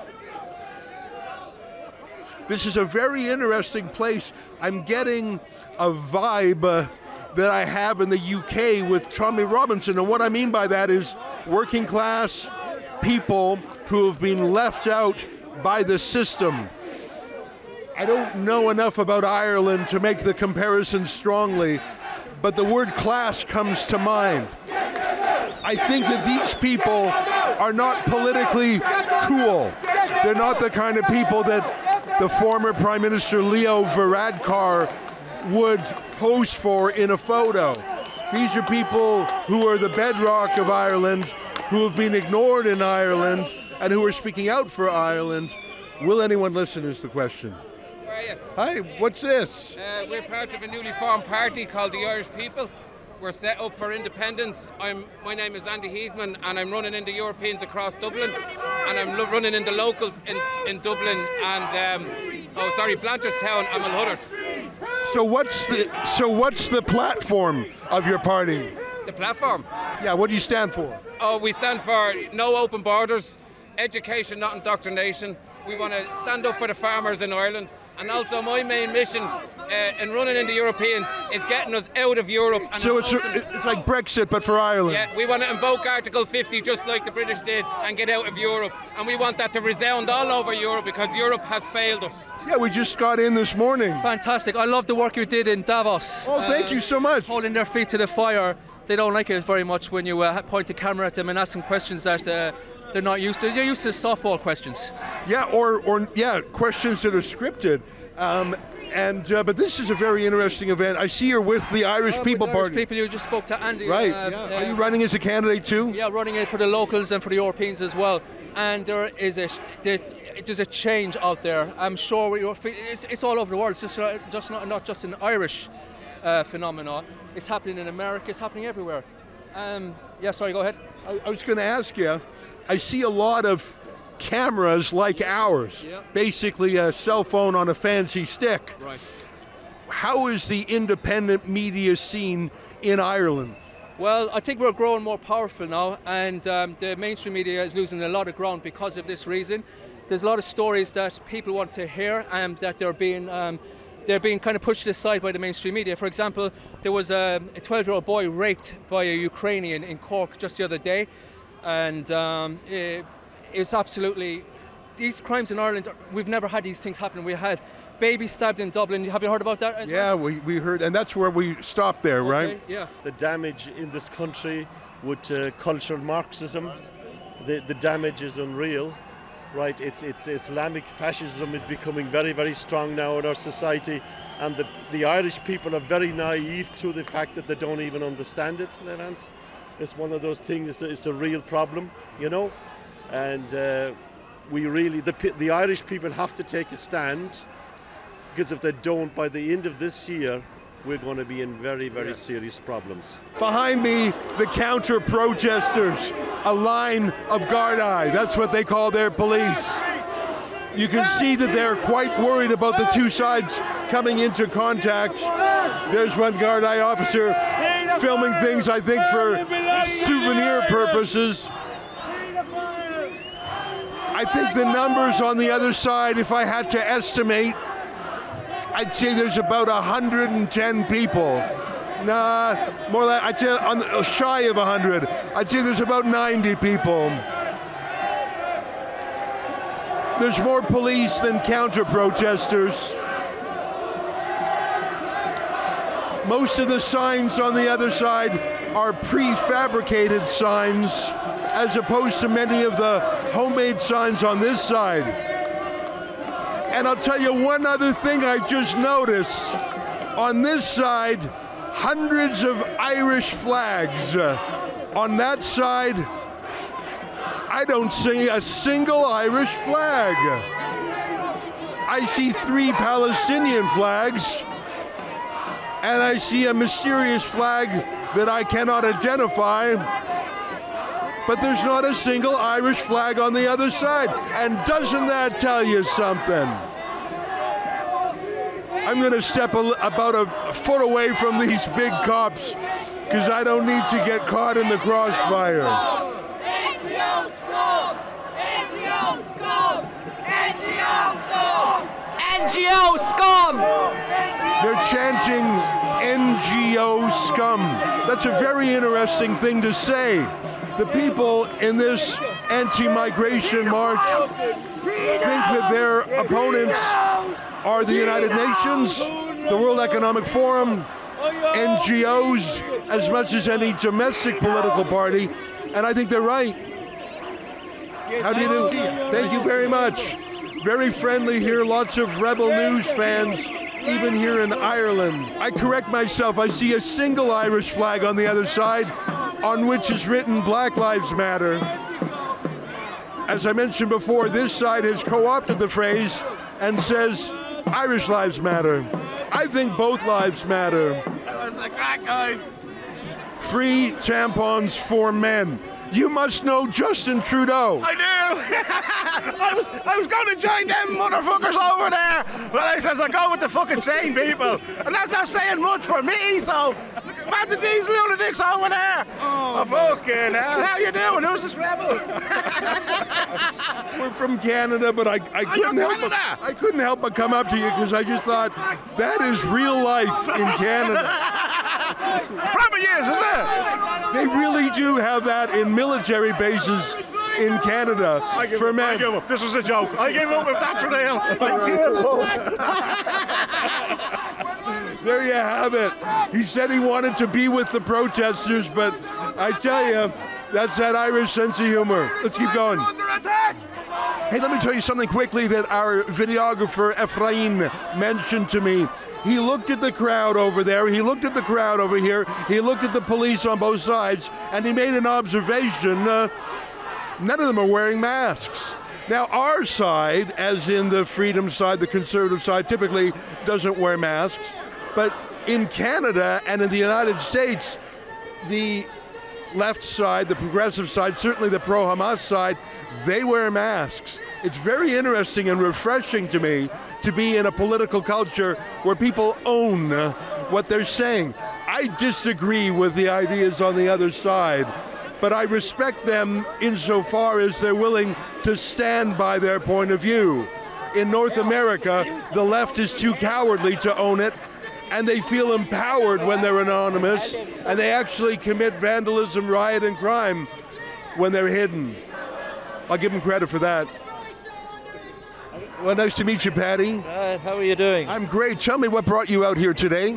This is a very interesting place. I'm getting a vibe that I have in the UK with Tommy Robinson, and what I mean by that is working class people who have been left out by the system. I don't know enough about Ireland to make the comparison strongly, but the word class comes to mind. I think that these people are not politically cool. They're not the kind of people that the former Prime Minister Leo Varadkar would pose for in a photo. These are people who are the bedrock of Ireland, who have been ignored in Ireland, and who are speaking out for Ireland. Will anyone listen is the question. Where are you? Hi, what's this? We're part of a newly formed party called the Irish People. We're set up for independence. My name is Andy Heisman, and I'm running in the Europeans across Dublin, and I'm running in the locals in Dublin and Blanchardstown and Mulhuddart. So what's the platform of your party? The platform? Yeah, what do you stand for? Oh, we stand for no open borders, education, not indoctrination. We want to stand up for the farmers in Ireland. And also my main mission in running in the Europeans is getting us out of Europe. And so it's like Brexit, but for Ireland. Yeah, we want to invoke Article 50 just like the British did and get out of Europe. And we want that to resound all over Europe because Europe has failed us. Yeah, we just got in this morning. Fantastic. I love the work you did in Davos. Oh, thank you so much. Holding their feet to the fire. They don't like it very much when you point the camera at them and ask them questions that they're not used to. You're used to softball questions. Yeah, or questions that are scripted. But this is a very interesting event. I see you're with the Irish People Party. Irish People, you just spoke to Andy. Right. Are you running as a candidate too? Yeah, running it for the locals and for the Europeans as well. And there's a change out there. I'm sure it's all over the world. It's just not just an Irish phenomenon. It's happening in America. It's happening everywhere. Sorry, go ahead. I was going to ask you, I see a lot of cameras like ours, basically a cell phone on a fancy stick. Right. How is the independent media scene in Ireland? Well, I think we're growing more powerful now, and the mainstream media is losing a lot of ground because of this reason. There's a lot of stories that people want to hear and that they're being kind of pushed aside by the mainstream media. For example, there was a 12-year-old boy raped by a Ukrainian in Cork just the other day, and it's absolutely, these crimes in Ireland, we've never had these things happen. We had babies stabbed in Dublin. Have you heard about that as well? Yeah, we heard, and that's where we stopped there, right? Yeah. The damage in this country with cultural Marxism, the damage is unreal, right? It's Islamic fascism is becoming very, very strong now in our society, and the Irish people are very naive to the fact that they don't even understand it, Levance. It's one of those things, it's a real problem, you know? And we really, the Irish people have to take a stand, because if they don't, by the end of this year, we're going to be in very, very serious problems. Behind me, the counter-protesters, a line of Gardaí. That's what they call their police. You can see that they're quite worried about the two sides coming into contact. There's one Gardaí officer filming things, I think, for souvenir purposes. I think the numbers on the other side, if I had to estimate, I'd say there's about 110 people. Nah, more like, I'd say shy of 100. I'd say there's about 90 people. There's more police than counter-protesters. Most of the signs on the other side are prefabricated signs, as opposed to many of the homemade signs on this side. And I'll tell you one other thing I just noticed. On this side, hundreds of Irish flags. On that side, I don't see a single Irish flag. I see 3 Palestinian flags, and I see a mysterious flag that I cannot identify, but there's not a single Irish flag on the other side. And doesn't that tell you something? I'm going to step about a foot away from these big cops because I don't need to get caught in the crossfire. NGO scum! NGO scum! NGO scum! NGO scum! They're chanting NGO scum. That's a very interesting thing to say. The people in this anti-migration march think that their opponents are the United Nations, the World Economic Forum, NGOs, as much as any domestic political party, and I think they're right. How do you do? Thank you very much. Very friendly here, lots of Rebel News fans, even here in Ireland. I correct myself, I see a single Irish flag on the other side, on which is written Black Lives Matter. As I mentioned before, this side has co-opted the phrase and says Irish lives matter. I think both lives matter. That was the crack guy. Free tampons for men. You must know Justin Trudeau. I do. I was going to join them motherfuckers over there, but I says I go with the fucking sane people, and that's not saying much for me. So, imagine these lunatics over there. Oh fucking hell! How you doing? Who's this rebel? We're from Canada, but I couldn't help but come up to you because I just thought that is real life in Canada. Probably is it? They really do have that in military bases in Canada for men. I give up. This was a joke. I gave up if that's real. There you have it. He said he wanted to be with the protesters, but I tell you, that's that Irish sense of humor. Let's keep going. Hey, let me tell you something quickly that our videographer Ephraim mentioned to me. He looked at the crowd over there, he looked at the crowd over here, he looked at the police on both sides, and he made an observation. None of them are wearing masks. Now, our side, as in the freedom side, the conservative side, typically doesn't wear masks. But in Canada and in the United States, the left side, the progressive side, certainly the pro-Hamas side, they wear masks. It's very interesting and refreshing to me to be in a political culture where people own what they're saying. I disagree with the ideas on the other side, but I respect them insofar as they're willing to stand by their point of view. In North America, the left is too cowardly to own it, and they feel empowered when they're anonymous, and they actually commit vandalism, riot, and crime when they're hidden. I'll give them credit for that. Well, nice to meet you, Paddy. How are you doing? I'm great. Tell me what brought you out here today.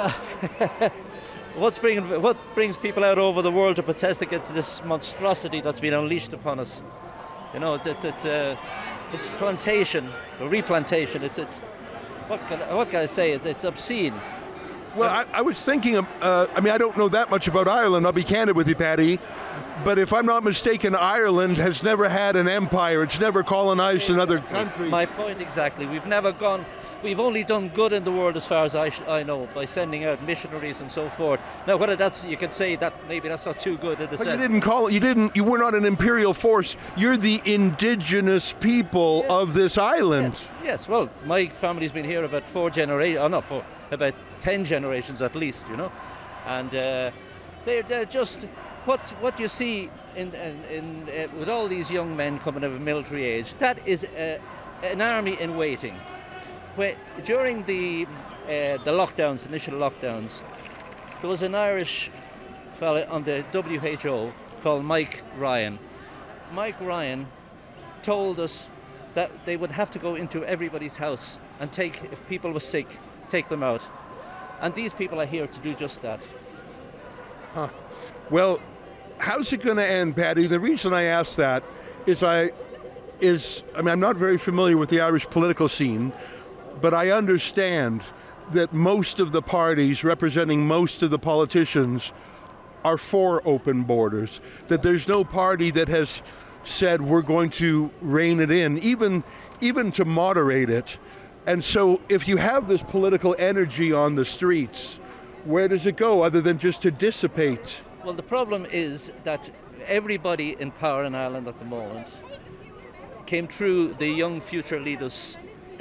What brings people out over the world to protest against this monstrosity that's been unleashed upon us? You know, it's plantation, or replantation. It's what can I say? It's obscene. Well, I was thinking of, I don't know that much about Ireland, I'll be candid with you, Paddy, but if I'm not mistaken, Ireland has never had an empire. It's never colonized another country. My point exactly. We've never gone we've only done good in the world as far as I know, by sending out missionaries and so forth. Now, whether that's, you could say that maybe that's not too good in the But sense. you were not an imperial force. You're the indigenous people of this island. Yes, well, my family's been here about about 10 generations at least, you know. And they're just, what you see in with all these young men coming of military age, that is an army in waiting. Where during the lockdowns, initial lockdowns, there was an Irish fella on the WHO called Mike Ryan. Mike Ryan told us that they would have to go into everybody's house and if people were sick, take them out. And these people are here to do just that. Huh. Well, how's it going to end, Paddy? The reason I ask that is I'm not very familiar with the Irish political scene, but I understand that most of the parties representing most of the politicians are for open borders, that there's no party that has said we're going to rein it in, even to moderate it. And so if you have this political energy on the streets, where does it go other than just to dissipate? Well, the problem is that everybody in power in Ireland at the moment came through the Young Future Leaders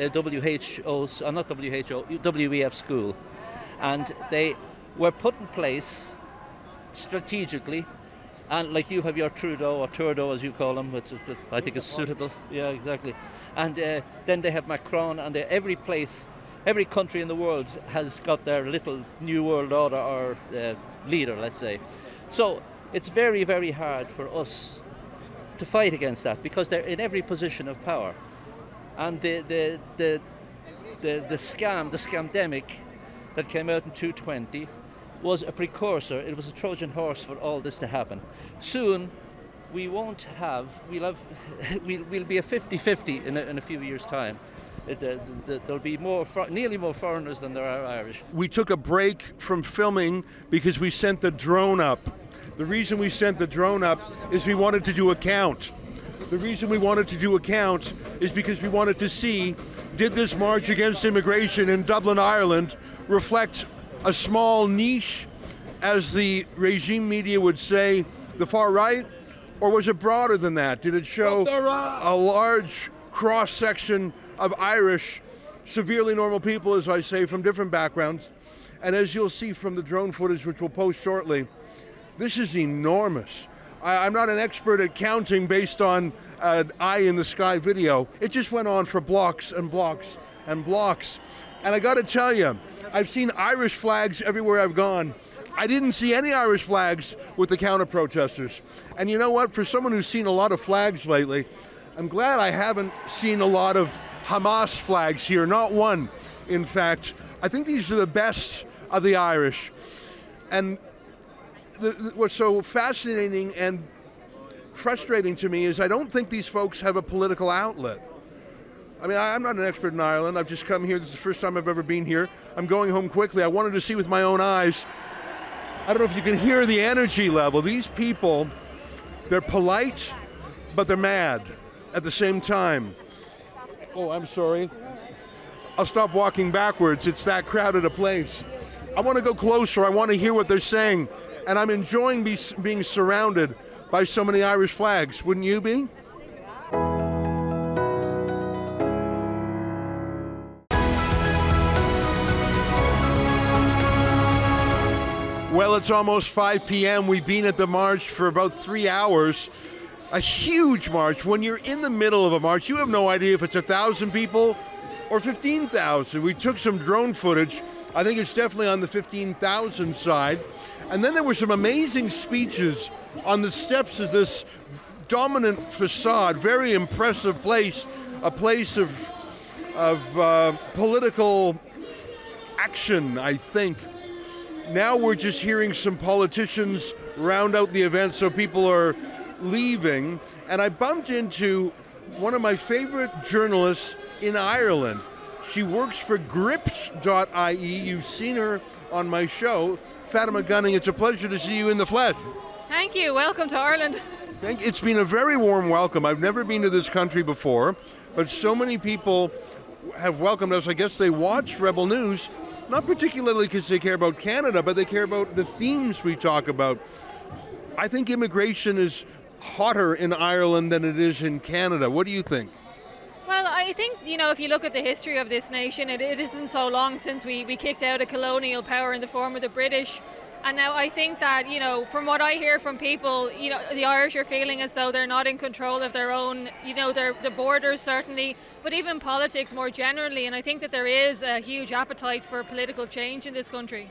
WEF school, and they were put in place strategically, and like you have your Trudeau or Turdo as you call him, which I think is suitable. Yeah, exactly. And then they have Macron, and every country in the world has got their little New World Order or leader, let's say. So it's very, very hard for us to fight against that because they're in every position of power. And the scamdemic that came out in 2020 was a precursor. It was a Trojan horse for all this to happen. Soon, we'll be a 50-50 in a few years' time. There'll be nearly more foreigners than there are Irish. We took a break from filming because we sent the drone up. The reason we sent the drone up is we wanted to do a count. The reason we wanted to do a count is because we wanted to see, did this march against immigration in Dublin, Ireland, reflect a small niche, as the regime media would say, the far right, or was it broader than that? Did it show a large cross-section of Irish, severely normal people, as I say, from different backgrounds? And as you'll see from the drone footage, which we'll post shortly, this is enormous. I'm not an expert at counting based on an eye-in-the-sky video. It just went on for blocks and blocks and blocks. And I got to tell you, I've seen Irish flags everywhere I've gone. I didn't see any Irish flags with the counter-protesters. And you know what? For someone who's seen a lot of flags lately, I'm glad I haven't seen a lot of Hamas flags here. Not one, in fact. I think these are the best of the Irish. And what's so fascinating and frustrating to me is I don't think these folks have a political outlet. I mean, I'm not an expert in Ireland. I've just come here. This is the first time I've ever been here. I'm going home quickly. I wanted to see with my own eyes. I don't know if you can hear the energy level. These people, they're polite, but they're mad at the same time. Oh, I'm sorry. I'll stop walking backwards. It's that crowded a place. I want to go closer. I want to hear what they're saying. And I'm enjoying being surrounded by so many Irish flags. Wouldn't you be? Well, it's almost 5 p.m. We've been at the march for about 3 hours. A huge march. When you're in the middle of a march, you have no idea if it's 1,000 people or 15,000. We took some drone footage. I think it's definitely on the 15,000 side. And then there were some amazing speeches on the steps of this dominant facade, very impressive place, a place of political action, I think. Now we're just hearing some politicians round out the event, so people are leaving. And I bumped into one of my favorite journalists in Ireland. She works for Gript.ie. You've seen her on my show. Fatima Gunning, it's a pleasure to see you in the flesh. Thank you. Welcome to Ireland. It's been a very warm welcome. I've never been to this country before, but so many people have welcomed us. I guess they watch Rebel News, not particularly because they care about Canada, but they care about the themes we talk about. I think immigration is hotter in Ireland than it is in Canada. What do you think? Well, I think, if you look at the history of this nation, it isn't so long since we kicked out a colonial power in the form of the British. And now I think that, from what I hear from people, the Irish are feeling as though they're not in control of their own, the borders certainly, but even politics more generally. And I think that there is a huge appetite for political change in this country.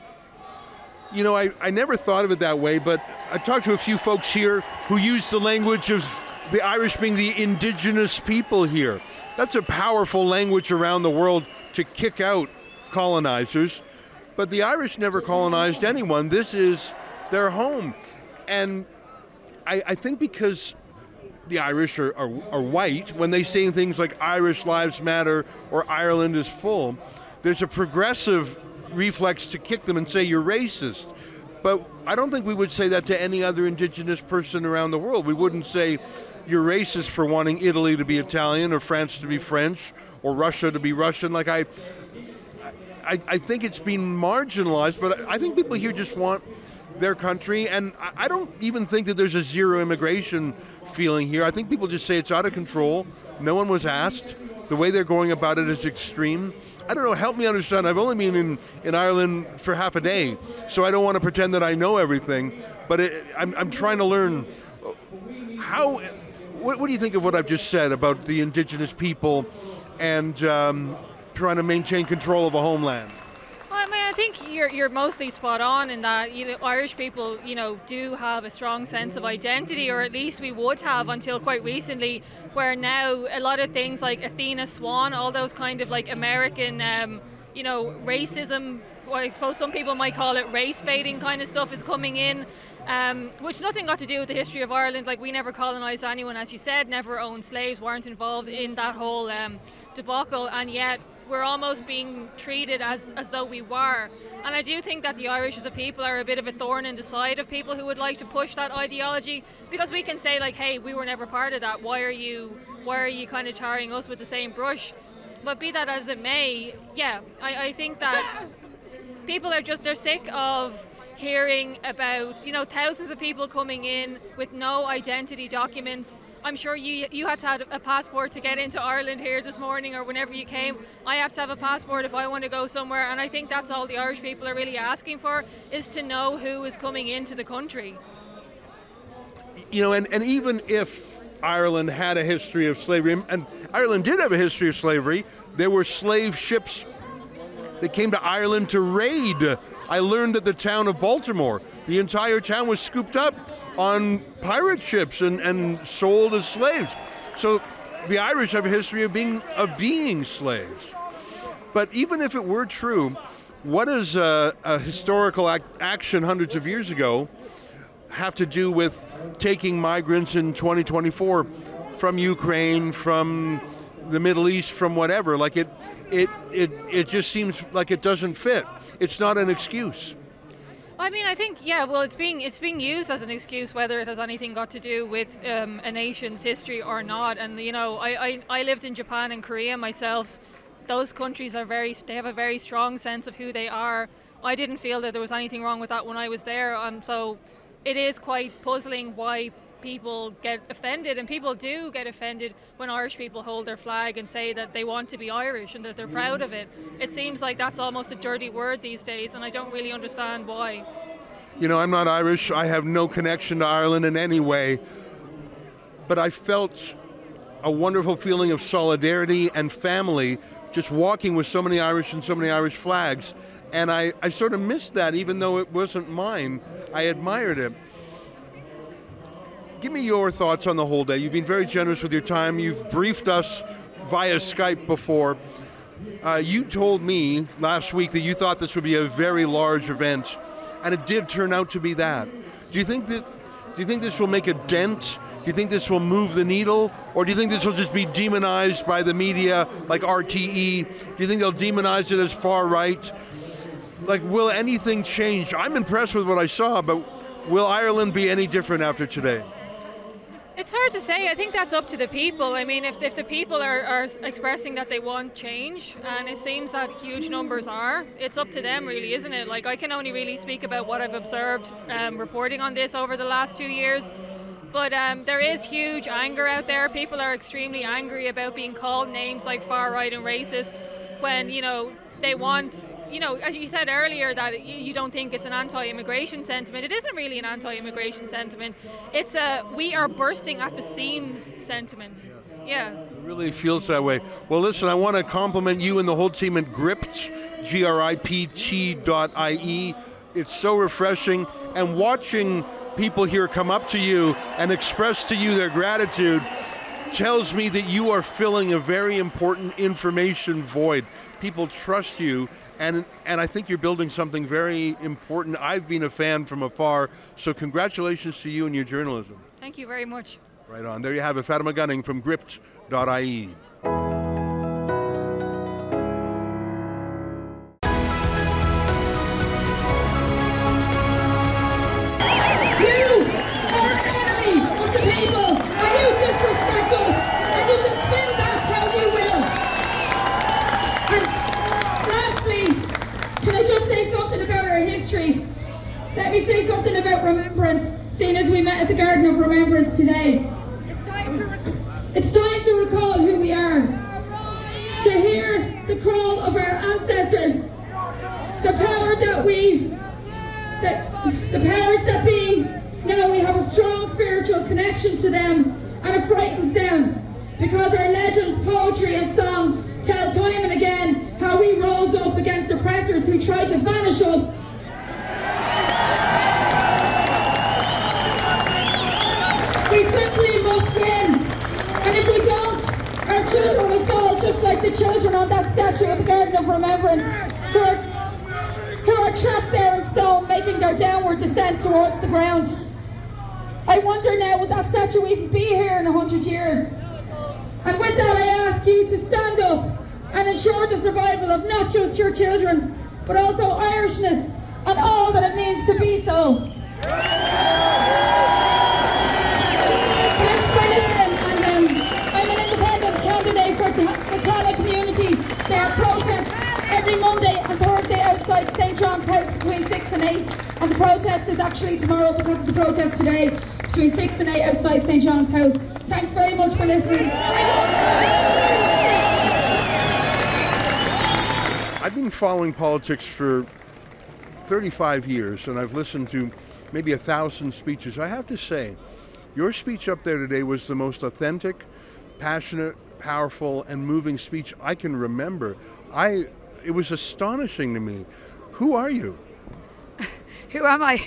I never thought of it that way, but I talked to a few folks here who use the language of the Irish being the indigenous people here. That's a powerful language around the world to kick out colonizers. But the Irish never colonized anyone. This is their home. And I think because the Irish are white, when they say things like Irish lives matter or Ireland is full, there's a progressive reflex to kick them and say you're racist. But I don't think we would say that to any other indigenous person around the world. We wouldn't say you're racist for wanting Italy to be Italian or France to be French or Russia to be Russian. Like I think it's been marginalized, but I think people here just want their country, and I don't even think that there's a zero immigration feeling here. I think people just say it's out of control. No one was asked. The way they're going about it is extreme. I don't know, help me understand. I've only been in Ireland for half a day, so I don't want to pretend that I know everything, but I'm trying to learn how. What do you think of what I've just said about the indigenous people and trying to maintain control of a homeland? Well, I mean, I think you're mostly spot on in that Irish people, do have a strong sense of identity, or at least we would have until quite recently, where now a lot of things like Athena Swan, all those kind of like American, racism, well, I suppose some people might call it race baiting kind of stuff is coming in. Which nothing got to do with the history of Ireland. Like, we never colonised anyone, as you said, never owned slaves, weren't involved in that whole debacle, and yet we're almost being treated as though we were. And I do think that the Irish as a people are a bit of a thorn in the side of people who would like to push that ideology, because we can say like, hey, we were never part of that, why are you kind of tarring us with the same brush? But be that as it may, yeah, I think that people are they're sick of hearing about, thousands of people coming in with no identity documents. I'm sure you had to have a passport to get into Ireland here this morning or whenever you came. I have to have a passport if I want to go somewhere, and I think that's all the Irish people are really asking for, is to know who is coming into the country. And even if Ireland had a history of slavery, and Ireland did have a history of slavery, there were slave ships that came to Ireland to raid. I learned that the town of Baltimore, the entire town was scooped up on pirate ships and sold as slaves. So the Irish have a history of being slaves. But even if it were true, what does a historical action hundreds of years ago have to do with taking migrants in 2024 from Ukraine, from the Middle East, from whatever? Like it just seems like it doesn't fit. It's not an excuse. I mean, I think, it's being used as an excuse, whether it has anything got to do with a nation's history or not. And I lived in Japan and Korea myself. Those countries they have a very strong sense of who they are. I didn't feel that there was anything wrong with that when I was there. So it is quite puzzling why people get offended, and people do get offended when Irish people hold their flag and say that they want to be Irish and that they're proud of it. It seems like that's almost a dirty word these days, and I don't really understand why. I'm not Irish. I have no connection to Ireland in any way, but I felt a wonderful feeling of solidarity and family just walking with so many Irish and so many Irish flags, and I sort of missed that. Even though it wasn't mine, I admired it. Give me your thoughts on the whole day. You've been very generous with your time. You've briefed us via Skype before. You told me last week that you thought this would be a very large event, and it did turn out to be that. Do you think this will make a dent? Do you think this will move the needle? Or do you think this will just be demonized by the media like RTE? Do you think they'll demonize it as far right? Like, will anything change? I'm impressed with what I saw, but will Ireland be any different after today? It's hard to say. I think that's up to the people. I mean, if the people are expressing that they want change, and it seems that huge numbers are, it's up to them really, isn't it? Like, I can only really speak about what I've observed reporting on this over the last 2 years. But there is huge anger out there. People are extremely angry about being called names like far right and racist when, they want, as you said earlier, that you don't think it's an anti-immigration sentiment. It isn't really an anti-immigration sentiment. It's a we are bursting at the seams sentiment. Yeah. It really feels that way. Well, listen, I want to compliment you and the whole team at Gript, GRIPT.ie. It's so refreshing. And watching people here come up to you and express to you their gratitude tells me that you are filling a very important information void. People trust you, and I think you're building something very important. I've been a fan from afar, so congratulations to you and your journalism. Thank you very much. Right on. There you have it, Fatima Gunning from Gript.ie. Let me say something about remembrance, seeing as we met at the Garden of Remembrance today. It's time to recall who we are, to hear the call of our ancestors, the powers that be. Now we have a strong spiritual connection to them, and it frightens them, because our legends, poetry and song tell time and again how we rose up against oppressors who tried to vanish us. We simply must win, and if we don't, our children will fall just like the children on that statue at the Garden of Remembrance, who are trapped there in stone, making their downward descent towards the ground. I wonder now, will that statue even be here in 100 years? And with that, I ask you to stand up and ensure the survival of not just your children, but also Irishness and all that it means to be so. I'm an independent candidate for the Tallaght community. There are protests every Monday and Thursday outside St. John's House between 6 and 8. And the protest is actually tomorrow because of the protest today between 6 and 8 outside St. John's House. Thanks very much for listening. I've been following politics for 35 years, and I've listened to maybe 1,000 speeches. I have to say, your speech up there today was the most authentic, passionate, powerful, and moving speech I can remember. It was astonishing to me. Who are you? Who am I?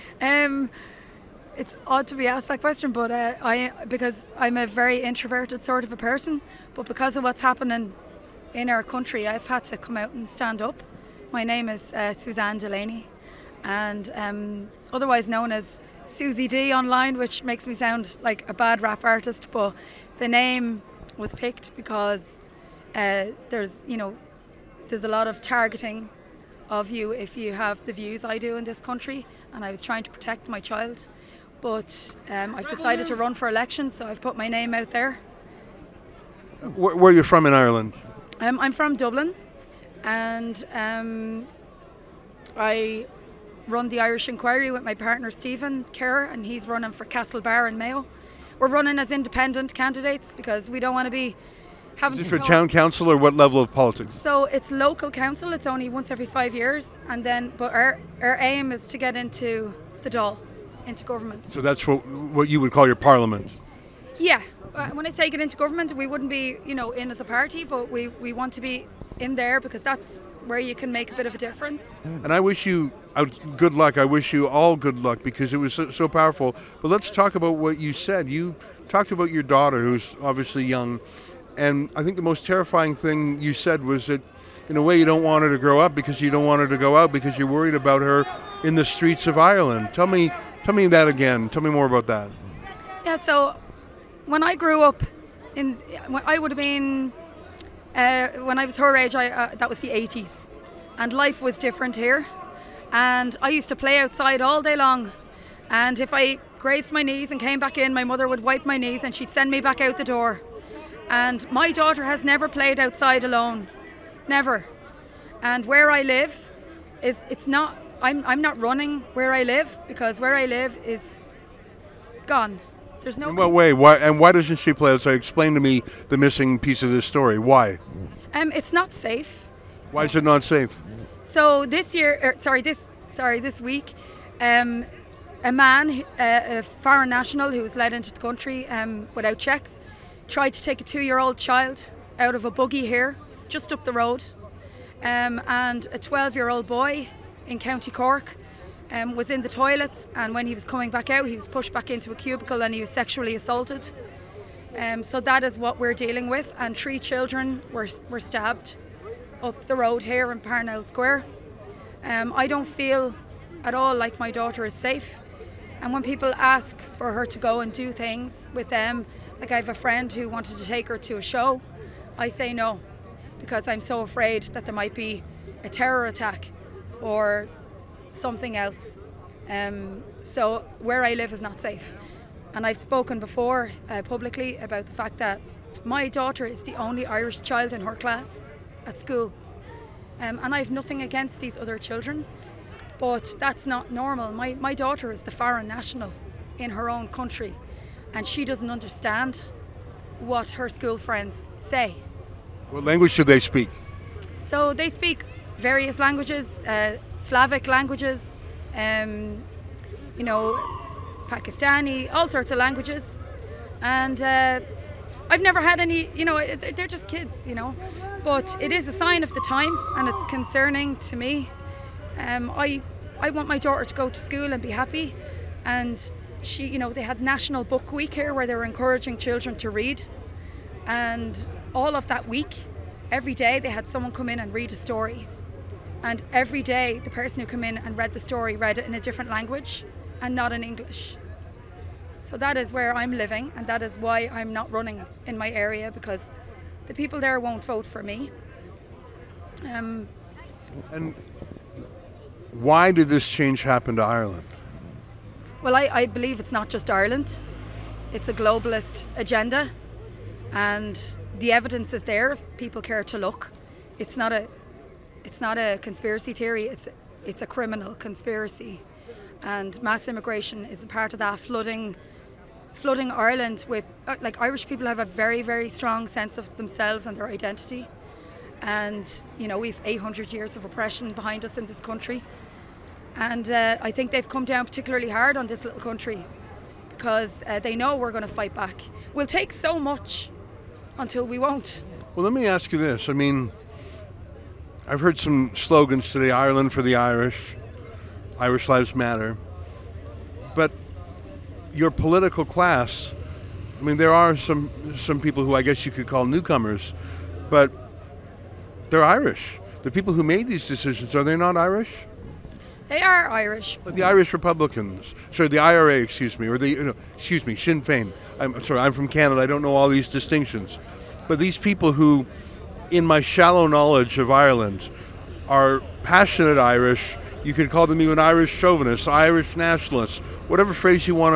It's odd to be asked that question, but because I'm a very introverted sort of a person, but because of what's happening in our country, I've had to come out and stand up. My name is Suzanne Delaney, and otherwise known as Susie D online, which makes me sound like a bad rap artist, but the name was picked because there's a lot of targeting of you if you have the views I do in this country, and I was trying to protect my child, but I've decided to run for election, so I've put my name out there. Where are you from in Ireland? I'm from Dublin, and I run the Irish Inquiry with my partner Stephen Kerr, and he's running for Castlebar in Mayo. We're running as independent candidates because we don't want to be having Is to this for town council or what level of politics? So it's local council. It's only once every 5 years, and then but our aim is to get into the Dáil, into government. So that's what you would call your parliament. Yeah. When I say get into government, we wouldn't be in as a party, but we want to be in there because that's where you can make a bit of a difference. And I wish you good luck. I wish you all good luck because it was so powerful. But let's talk about what you said. You talked about your daughter, who's obviously young, and I think the most terrifying thing you said was that in a way you don't want her to grow up because you don't want her to go out because you're worried about her in the streets of Ireland. Tell me that again. Tell me more about that. Yeah, so when I grew up, when I would have been, when I was her age, that was the 80s, and life was different here. And I used to play outside all day long, And if I grazed my knees and came back in, my mother would wipe my knees and she'd send me back out the door. And my daughter has never played outside alone. Never. And where I live I'm not running where I live, because where I live is gone. There's no. In what way? Why doesn't she play outside? Explain to me the missing piece of this story. Why? It's not safe. Why is it not safe? So this week, a man, a foreign national who was let into the country without checks, tried to take a 2-year-old child out of a buggy here, just up the road, and a 12-year-old boy in County Cork was in the toilets, and when he was coming back out, he was pushed back into a cubicle and he was sexually assaulted. So that is what we're dealing with, and 3 children were stabbed up the road here in Parnell Square. I don't feel at all like my daughter is safe, and when people ask for her to go and do things with them, like I have a friend who wanted to take her to a show, I say no, because I'm so afraid that there might be a terror attack or something else. So where I live is not safe. And I've spoken before publicly about the fact that my daughter is the only Irish child in her class at school. And I have nothing against these other children, but that's not normal. My daughter is the foreign national in her own country, and she doesn't understand what her school friends say. What language should they speak? So they speak various languages, Slavic languages, Pakistani, all sorts of languages. And I've never had any, they're just kids, But it is a sign of the times, and it's concerning to me. I want my daughter to go to school and be happy. And they had National Book Week here where they were encouraging children to read. And all of that week, every day they had someone come in and read a story. And every day the person who came in and read the story read it in a different language and not in English. So that is where I'm living, and that is why I'm not running in my area, because the people there won't vote for me. And why did this change happen to Ireland? Well, I believe it's not just Ireland. It's a globalist agenda, and the evidence is there if people care to look. It's not a conspiracy theory, it's a criminal conspiracy. And mass immigration is a part of that, flooding Ireland with, Irish people have a very, very strong sense of themselves and their identity. And, we've 800 years of oppression behind us in this country. And I think they've come down particularly hard on this little country because they know we're going to fight back. We'll take so much until we won't. Well, let me ask you this. I mean, I've heard some slogans today, Ireland for the Irish, Irish Lives Matter. But your political class, I mean, there are some people who I guess you could call newcomers, but they're Irish. The people who made these decisions, are they not Irish? They are Irish. But the Irish Republicans, the IRA, excuse me, Sinn Féin. I'm from Canada, I don't know all these distinctions. But these people who, in my shallow knowledge of Ireland, are passionate Irish, you could call them even Irish chauvinists, Irish nationalists, whatever phrase you want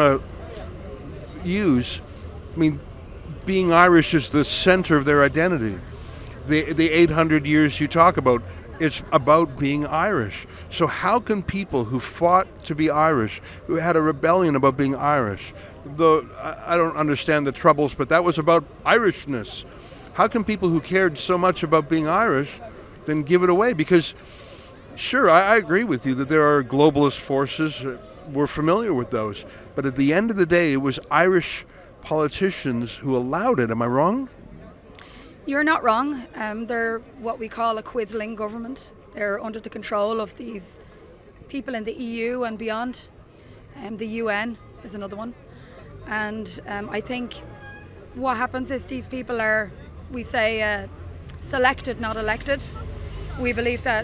to use. I mean, being Irish is the center of their identity. The 800 years you talk about, it's about being Irish. So how can people who fought to be Irish, who had a rebellion about being Irish, though I don't understand the troubles, but that was about Irishness. How can people who cared so much about being Irish then give it away? Because, sure, I agree with you that there are globalist forces. We're familiar with those. But at the end of the day, it was Irish politicians who allowed it. Am I wrong? You're not wrong. They're what we call a quizzling government. They're under the control of these people in the EU and beyond. The UN is another one. And I think what happens is these people are, we say, selected, not elected. We believe that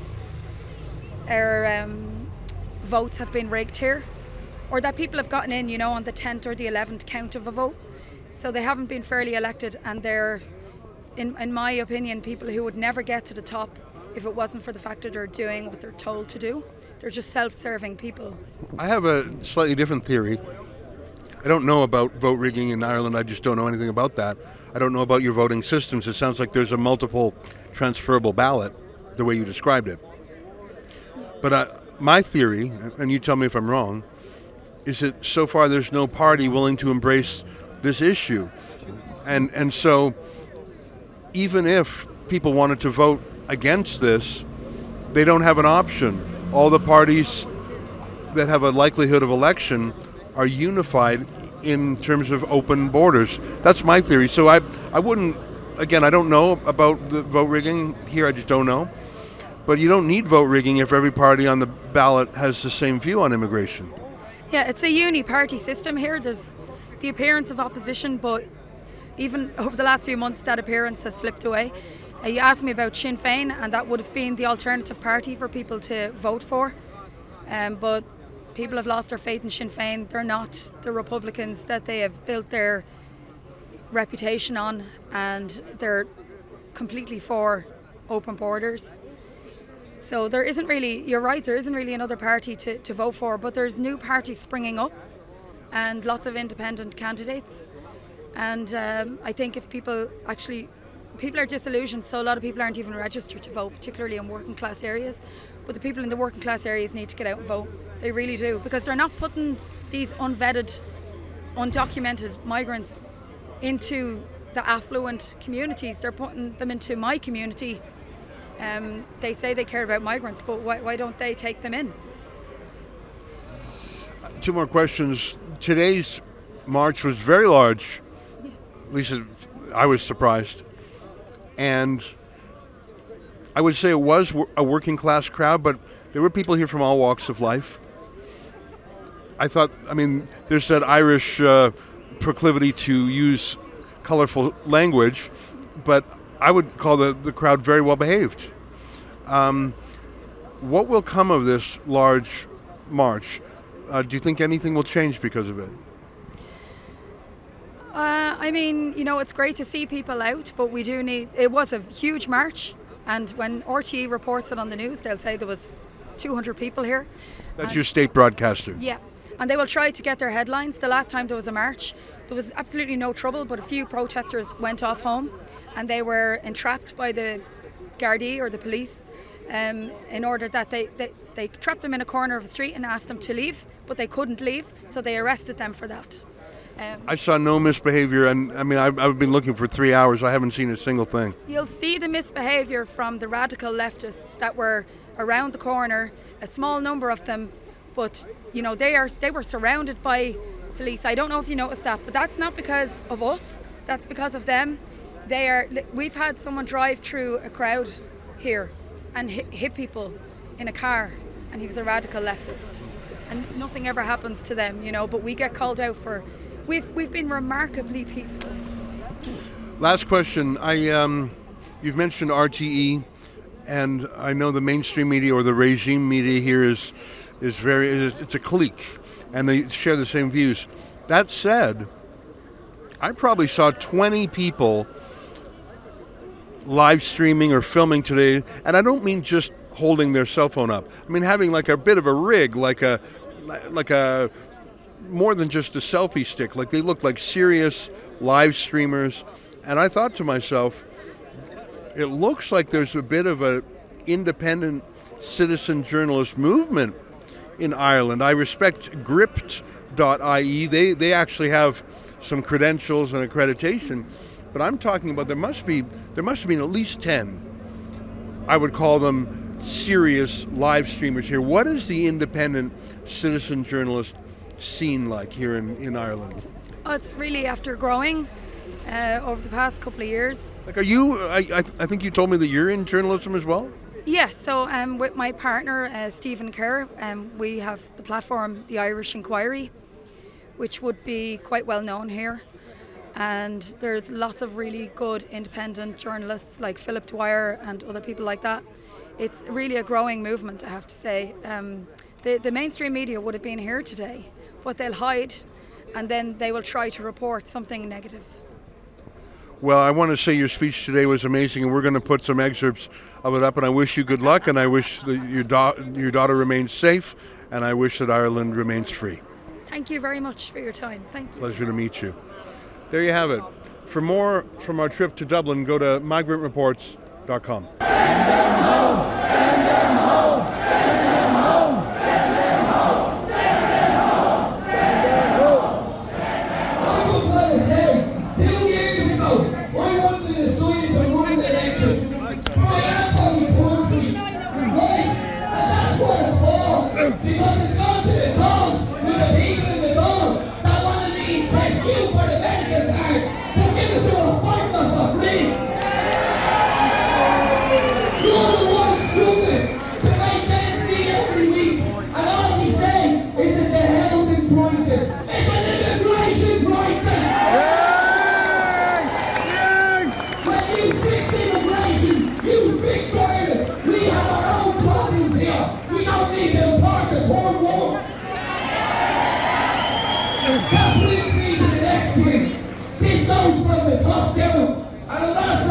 our votes have been rigged here, or that people have gotten in, on the 10th or the 11th count of a vote. So they haven't been fairly elected, and they're, in my opinion, people who would never get to the top if it wasn't for the fact that they're doing what they're told to do, they're just self-serving people. I have a slightly different theory. I don't know about vote rigging in Ireland. I just don't know anything about that. I don't know about your voting systems. It sounds like there's a multiple transferable ballot, the way you described it. But my theory, and you tell me if I'm wrong, is that so far there's no party willing to embrace this issue. And so even if people wanted to vote against this, they don't have an option. All the parties that have a likelihood of election are unified in terms of open borders. That's my theory. So I wouldn't, again, I don't know about the vote rigging here, I just don't know. But you don't need vote rigging if every party on the ballot has the same view on immigration. Yeah, it's a uni-party system here. There's the appearance of opposition, but even over the last few months, that appearance has slipped away. You asked me about Sinn Féin, and that would have been the alternative party for people to vote for. But people have lost their faith in Sinn Féin. They're not the Republicans that they have built their reputation on, and they're completely for open borders. So there isn't really, you're right, there isn't really another party to vote for, but there's new parties springing up and lots of independent candidates. And I think if people are disillusioned, so a lot of people aren't even registered to vote, particularly in working class areas. But the people in the working class areas need to get out and vote. They really do, because they're not putting these unvetted, undocumented migrants into the affluent communities. They're putting them into my community. They say they care about migrants, but why don't they take them in? Two more questions. Today's march was very large. At least I was surprised. And I would say it was a working class crowd, but there were people here from all walks of life. There's that Irish proclivity to use colorful language, but I would call the crowd very well behaved. What will come of this large march? Do you think anything will change because of it? It's great to see people out, but it was a huge march, and when RTE reports it on the news, they'll say there was 200 people here. That's your state broadcaster. Yeah, and they will try to get their headlines. The last time there was a march, there was absolutely no trouble, but a few protesters went off home, and they were entrapped by the Gardaí or the police in order that they trapped them in a corner of the street and asked them to leave, but they couldn't leave, so they arrested them for that. I saw no misbehavior, and I've been looking for 3 hours. I haven't seen a single thing. You'll see the misbehavior from the radical leftists that were around the corner, a small number of them, but they were surrounded by police. I don't know if you noticed that, but that's not because of us, that's because of them. We've had someone drive through a crowd here and hit people in a car, and he was a radical leftist, and nothing ever happens to them, but we get called out for. We've been remarkably peaceful. Last question. You've mentioned RTE, and I know the mainstream media or the regime media here is it's a clique, and they share the same views. That said, I probably saw 20 people live streaming or filming today, and I don't mean just holding their cell phone up. I mean having like a bit of a rig, like a more than just a selfie stick. Like they looked like serious live streamers, and I thought to myself, it looks like there's a bit of an independent citizen journalist movement in Ireland. I respect Gript.ie. They actually have some credentials and accreditation, but I'm talking about there must have been at least 10. I would call them serious live streamers here. What is the independent citizen journalist scene like here in Ireland? Oh, it's really after growing over the past couple of years. Like, are you? I think you told me that you're in journalism as well. Yes. So with my partner Stephen Kerr, we have the platform The Irish Inquiry, which would be quite well known here. And there's lots of really good independent journalists like Philip Dwyer and other people like that. It's really a growing movement, I have to say. The mainstream media would have been here today, but they'll hide, and then they will try to report something negative. Well, I want to say your speech today was amazing, and we're going to put some excerpts of it up, and I wish you good luck, and I wish that your daughter remains safe, and I wish that Ireland remains free. Thank you very much for your time. Thank you. Pleasure to meet you. There you have it. For more from our trip to Dublin, go to migrantreports.com. Because it's gone to the dogs with the people in the door that want to need rescue for the medical card, but give it to a farmer for free. You're the one stupid to make men meet every week, and all we say is it's a housing crisis. It's an immigration crisis. When you fix immigration, you fix Ireland. We have our own problems here. We don't need them part of third world. That brings me to the next thing. This goes from the top down, and a lot of